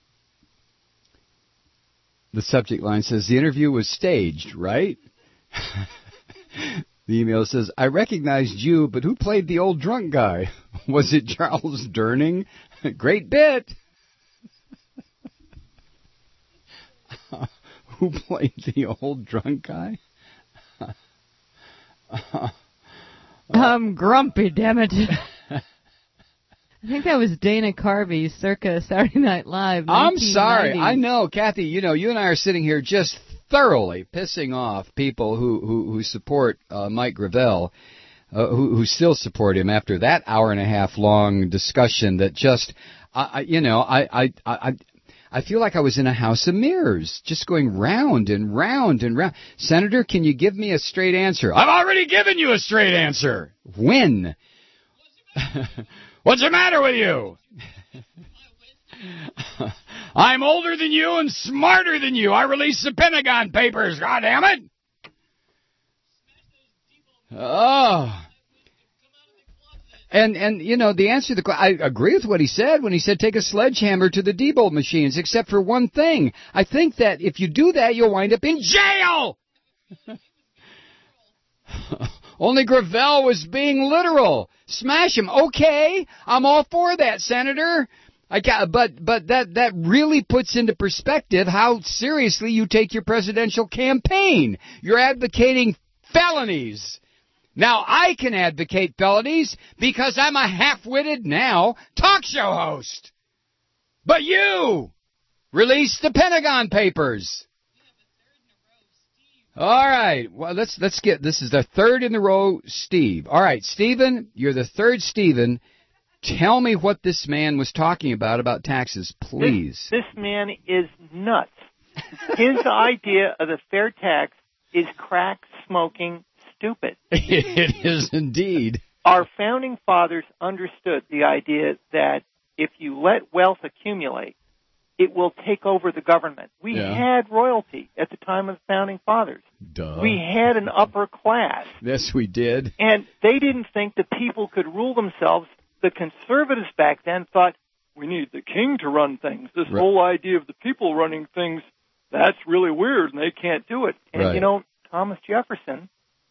The subject line says, the interview was staged, right? The email says, I recognized you, but who played the old drunk guy? Was it Charles Durning? Great bit. Who played the old drunk guy? I'm grumpy, damn it. I think that was Dana Carvey, circa Saturday Night Live. I'm sorry. I know, Kathy, you and I are sitting here just thoroughly pissing off people who support Mike Gravel, who still support him after that hour-and-a-half long discussion that just, I feel like I was in a house of mirrors, just going round and round and round. Senator, can you give me a straight answer? I've already given you a straight answer. When? What's the matter with you? I'm older than you and smarter than you. I released the Pentagon Papers, goddammit. Oh. And you know, the answer to the I agree with what he said when he said take a sledgehammer to the Diebold machines, except for one thing. I think that if you do that, you'll wind up in jail. Only Gravel was being literal. Smash him. Okay, I'm all for that, Senator. But that really puts into perspective how seriously you take your presidential campaign. You're advocating felonies. Now, I can advocate felonies because I'm a half-witted now talk show host. But you release the Pentagon Papers. All right. Well, let's get, this is the third in the row, Steve. All right, Stephen, you're the third Stephen. Tell me what this man was talking about taxes, please. This man is nuts. His idea of the fair tax is crack-smoking stupid. It is indeed. Our founding fathers understood the idea that if you let wealth accumulate, it will take over the government. We had royalty at the time of the founding fathers. Duh. We had an upper class. Yes, we did. And they didn't think that people could rule themselves. The conservatives back then thought, we need the king to run things. This whole idea of the people running things, that's really weird, and they can't do it. And, you know, Thomas Jefferson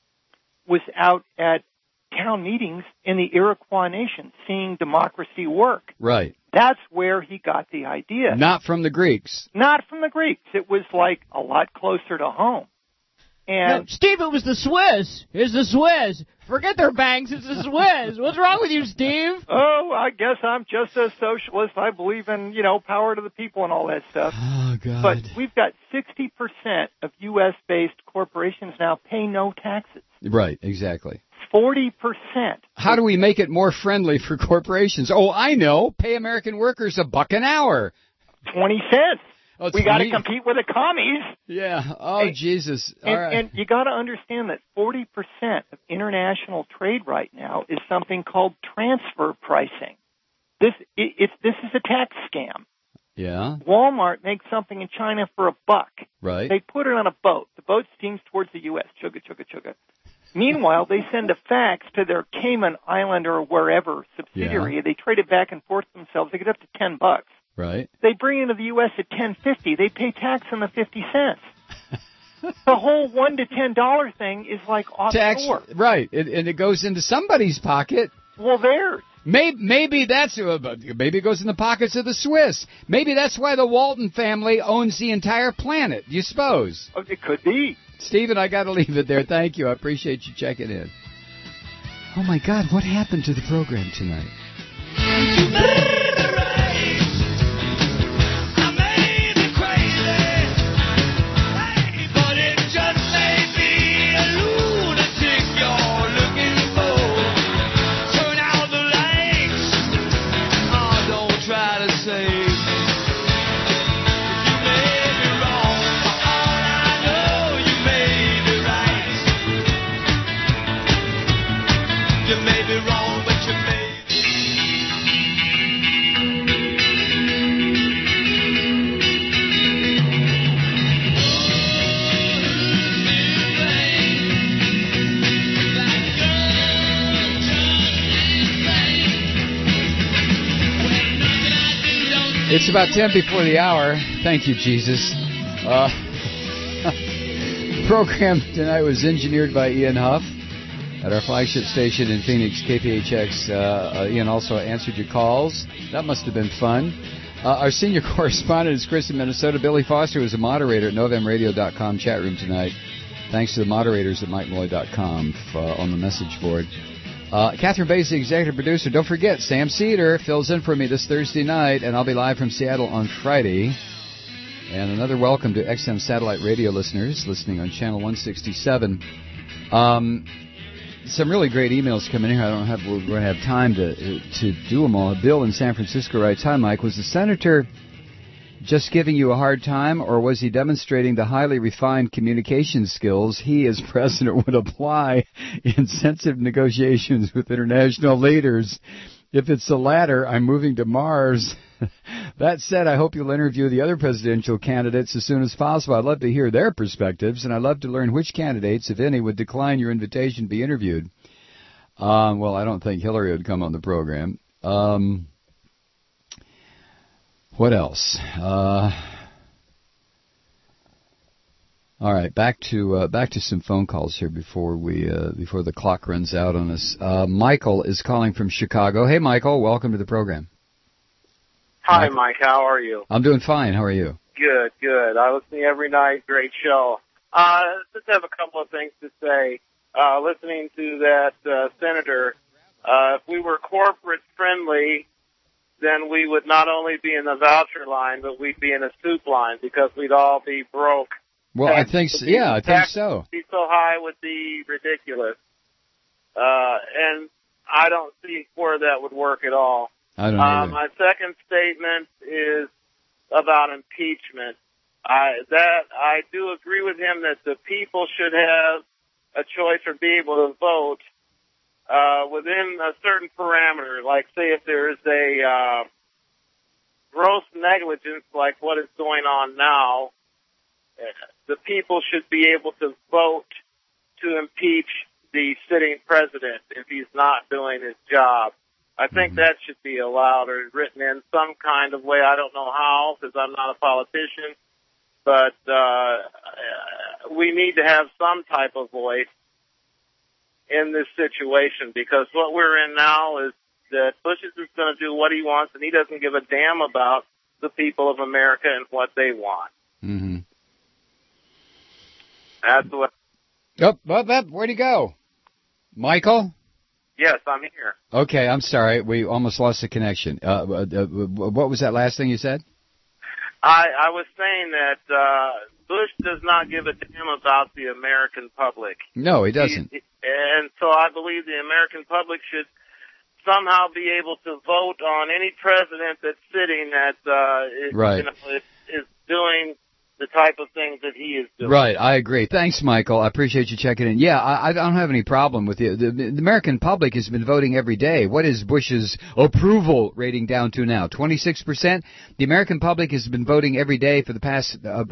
was out at town meetings in the Iroquois Nation seeing democracy work. Right. That's where he got the idea. Not from the Greeks. Not from the Greeks. It was like a lot closer to home. And no, Steve, it was the Swiss. It's the Swiss. Forget their banks. It's the Swiss. What's wrong with you, Steve? Oh, I guess I'm just a socialist. I believe in, you know, power to the people and all that stuff. Oh, God. But we've got 60% of U.S.-based corporations now pay no taxes. Right, exactly. 40%. How do we make it more friendly for corporations? Oh, I know. Pay American workers $1 an hour. 20 cents. Oh, we got to compete with the commies. Yeah. Oh, Jesus. All right. And you got to understand that 40% of international trade right now is something called transfer pricing. This is a tax scam. Yeah. Walmart makes something in China for $1. Right. They put it on a boat. The boat steams towards the U.S. Chugga, chugga, chugga. Meanwhile, they send a fax to their Cayman Island or wherever subsidiary. Yeah. They trade it back and forth themselves. They get up to $10. Right. They bring it into the U.S. at $10.50. They pay tax on the 50 cents. The whole $1 to $10 thing is like offshore. Right, and it goes into somebody's pocket. Well, theirs. Maybe it goes in the pockets of the Swiss. Maybe that's why the Walton family owns the entire planet. Do you suppose? Oh, it could be. Stephen, I got to leave it there. Thank you. I appreciate you checking in. Oh my God, what happened to the program tonight? It's about 10 before the hour. Thank you, Jesus. The program tonight was engineered by Ian Huff at our flagship station in Phoenix, KPHX. Ian also answered your calls. That must have been fun. Our senior correspondent is Chris in Minnesota. Billy Foster was a moderator at NovemRadio.com chat room tonight. Thanks to the moderators at MikeMalloy.com on the message board. Catherine Bates, the executive producer. Don't forget, Sam Cedar fills in for me this Thursday night, and I'll be live from Seattle on Friday. And another welcome to XM Satellite Radio listeners listening on Channel 167. Some really great emails coming in here. We're going to have time to do them all. Bill in San Francisco writes, "Hi, Mike. Was the senator just giving you a hard time, or was he demonstrating the highly refined communication skills he as president would apply in sensitive negotiations with international leaders? If it's the latter, I'm moving to Mars. That said, I hope you'll interview the other presidential candidates as soon as possible. I'd love to hear their perspectives, and I'd love to learn which candidates, if any, would decline your invitation to be interviewed." Well, I don't think Hillary would come on the program. What else? All right, back to some phone calls here before the clock runs out on us. Michael is calling from Chicago. Hey, Michael, welcome to the program. Hi, Mike. How are you? I'm doing fine. How are you? Good, good. I listen to you every night. Great show. Just have a couple of things to say. Listening to that senator, if we were corporate friendly, then we would not only be in the voucher line, but we'd be in a soup line because we'd all be broke. Well, I think so. Yeah, I think so. Be so high would be ridiculous, and I don't see where that would work at all. I don't either. My second statement is about impeachment. I do agree with him that the people should have a choice or be able to vote within a certain parameter. Like, say, if there is a gross negligence like what is going on now, the people should be able to vote to impeach the sitting president if he's not doing his job. I think that should be allowed or written in some kind of way. I don't know how, because I'm not a politician, but we need to have some type of voice in this situation, because what we're in now is that Bush is just going to do what he wants, and he doesn't give a damn about the people of America and what they want. Mm-hmm. That's what. Where'd he go? Michael? Yes, I'm here. Okay, I'm sorry. We almost lost the connection. What was that last thing you said? I was saying that Bush does not give a damn about the American public. No, he doesn't. And so I believe the American public should somehow be able to vote on any president that's sitting that is doing the type of things that he is doing. Right, I agree. Thanks, Michael. I appreciate you checking in. Yeah, I don't have any problem with you. The American public has been voting every day. What is Bush's approval rating down to now? 26%? The American public has been voting every day for the past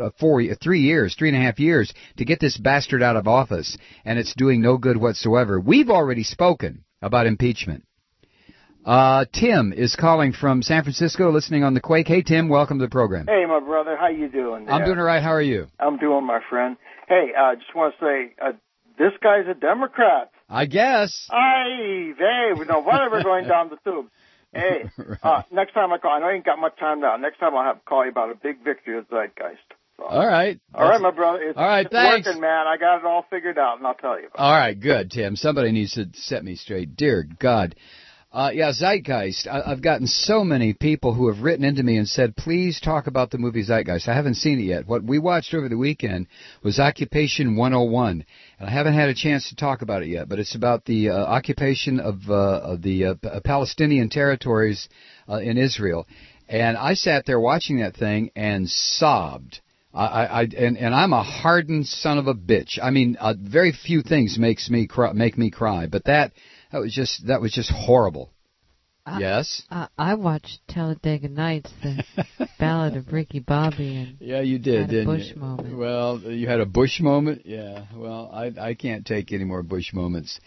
3.5 years to get this bastard out of office, and it's doing no good whatsoever. We've already spoken about impeachment. Tim is calling from San Francisco, listening on the Quake. Hey, Tim, welcome to the program. Hey, my brother. How you doing there? I'm doing all right. How are you? I'm doing, my friend. Hey, I just want to say, this guy's a Democrat. I guess. Whatever going down the tube. Hey, next time I call, I know you ain't got much time now. Next time I'll have to call you about a big victory of Zeitgeist. So. All right. All right, my brother. It's thanks. Working, man. I got it all figured out, and I'll tell you. All right, good, Tim. Somebody needs to set me straight. Dear God. Zeitgeist. I've gotten so many people who have written into me and said, please talk about the movie Zeitgeist. I haven't seen it yet. What we watched over the weekend was Occupation 101, and I haven't had a chance to talk about it yet, but it's about the occupation of the Palestinian territories in Israel. And I sat there watching that thing and sobbed. And I'm a hardened son of a bitch. I mean, very few things make me cry, but that was just horrible. Yes? I watched Talladega Nights, the Ballad of Ricky Bobby, and yeah, you did, had a didn't Bush you? moment. Well, you had a Bush moment? Yeah, well, I can't take any more Bush moments.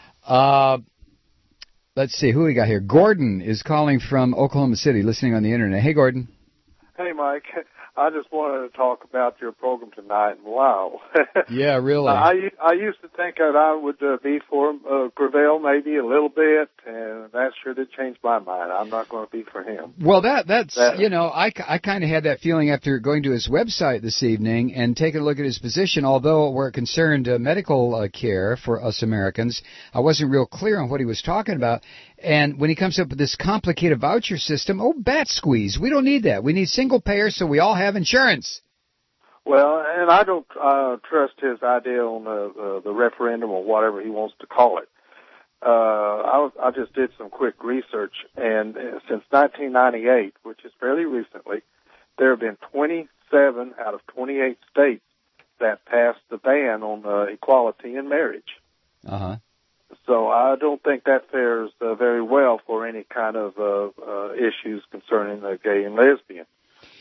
Let's see, who we got here? Gordon is calling from Oklahoma City, listening on the Internet. Hey, Gordon. Hey, Mike. I just wanted to talk about your program tonight, and wow. Yeah, really. I used to think that I would be for Gravel maybe a little bit, and that sure did change my mind. I'm not going to be for him. Well, that's I kind of had that feeling after going to his website this evening and taking a look at his position. Although we're concerned medical care for us Americans, I wasn't real clear on what he was talking about. And when he comes up with this complicated voucher system, bat squeeze. We don't need that. We need single payer so we all have insurance. Well, and I don't trust his idea on the referendum or whatever he wants to call it. I just did some quick research, and since 1998, which is fairly recently, there have been 27 out of 28 states that passed the ban on equality in marriage. Uh-huh. So I don't think that fares very well for any kind of issues concerning the gay and lesbian.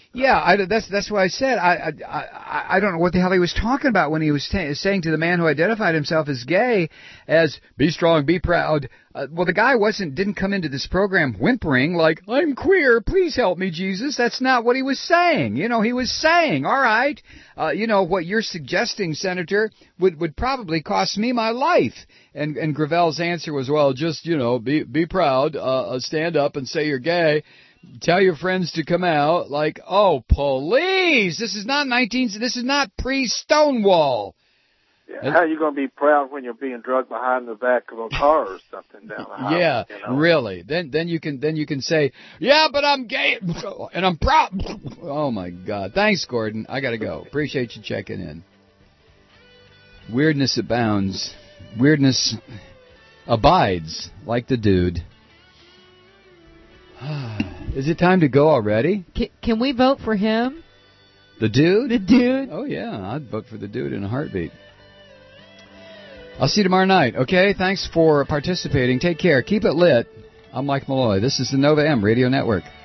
Yeah, that's what I said. I don't know what the hell he was talking about when he was saying to the man who identified himself as gay, as be strong, be proud. Well, the guy didn't come into this program whimpering like, I'm queer, please help me, Jesus. That's not what he was saying. You know, he was saying, all right, what you're suggesting, Senator, would probably cost me my life. And Gravel's answer was, well, just, be proud, stand up and say you're gay. Tell your friends to come out. Like, oh, police! This is not pre-Stonewall. Yeah, how are you going to be proud when you're being drugged behind the back of a car or something down the highway? Yeah, really. Then you can say, yeah, but I'm gay and I'm proud. Oh my God! Thanks, Gordon. I gotta go. Appreciate you checking in. Weirdness abounds. Weirdness abides, like the dude. Is it time to go already? Can we vote for him? The dude? The dude? Oh, yeah. I'd vote for the dude in a heartbeat. I'll see you tomorrow night, okay? Thanks for participating. Take care. Keep it lit. I'm Mike Malloy. This is the Nova M Radio Network.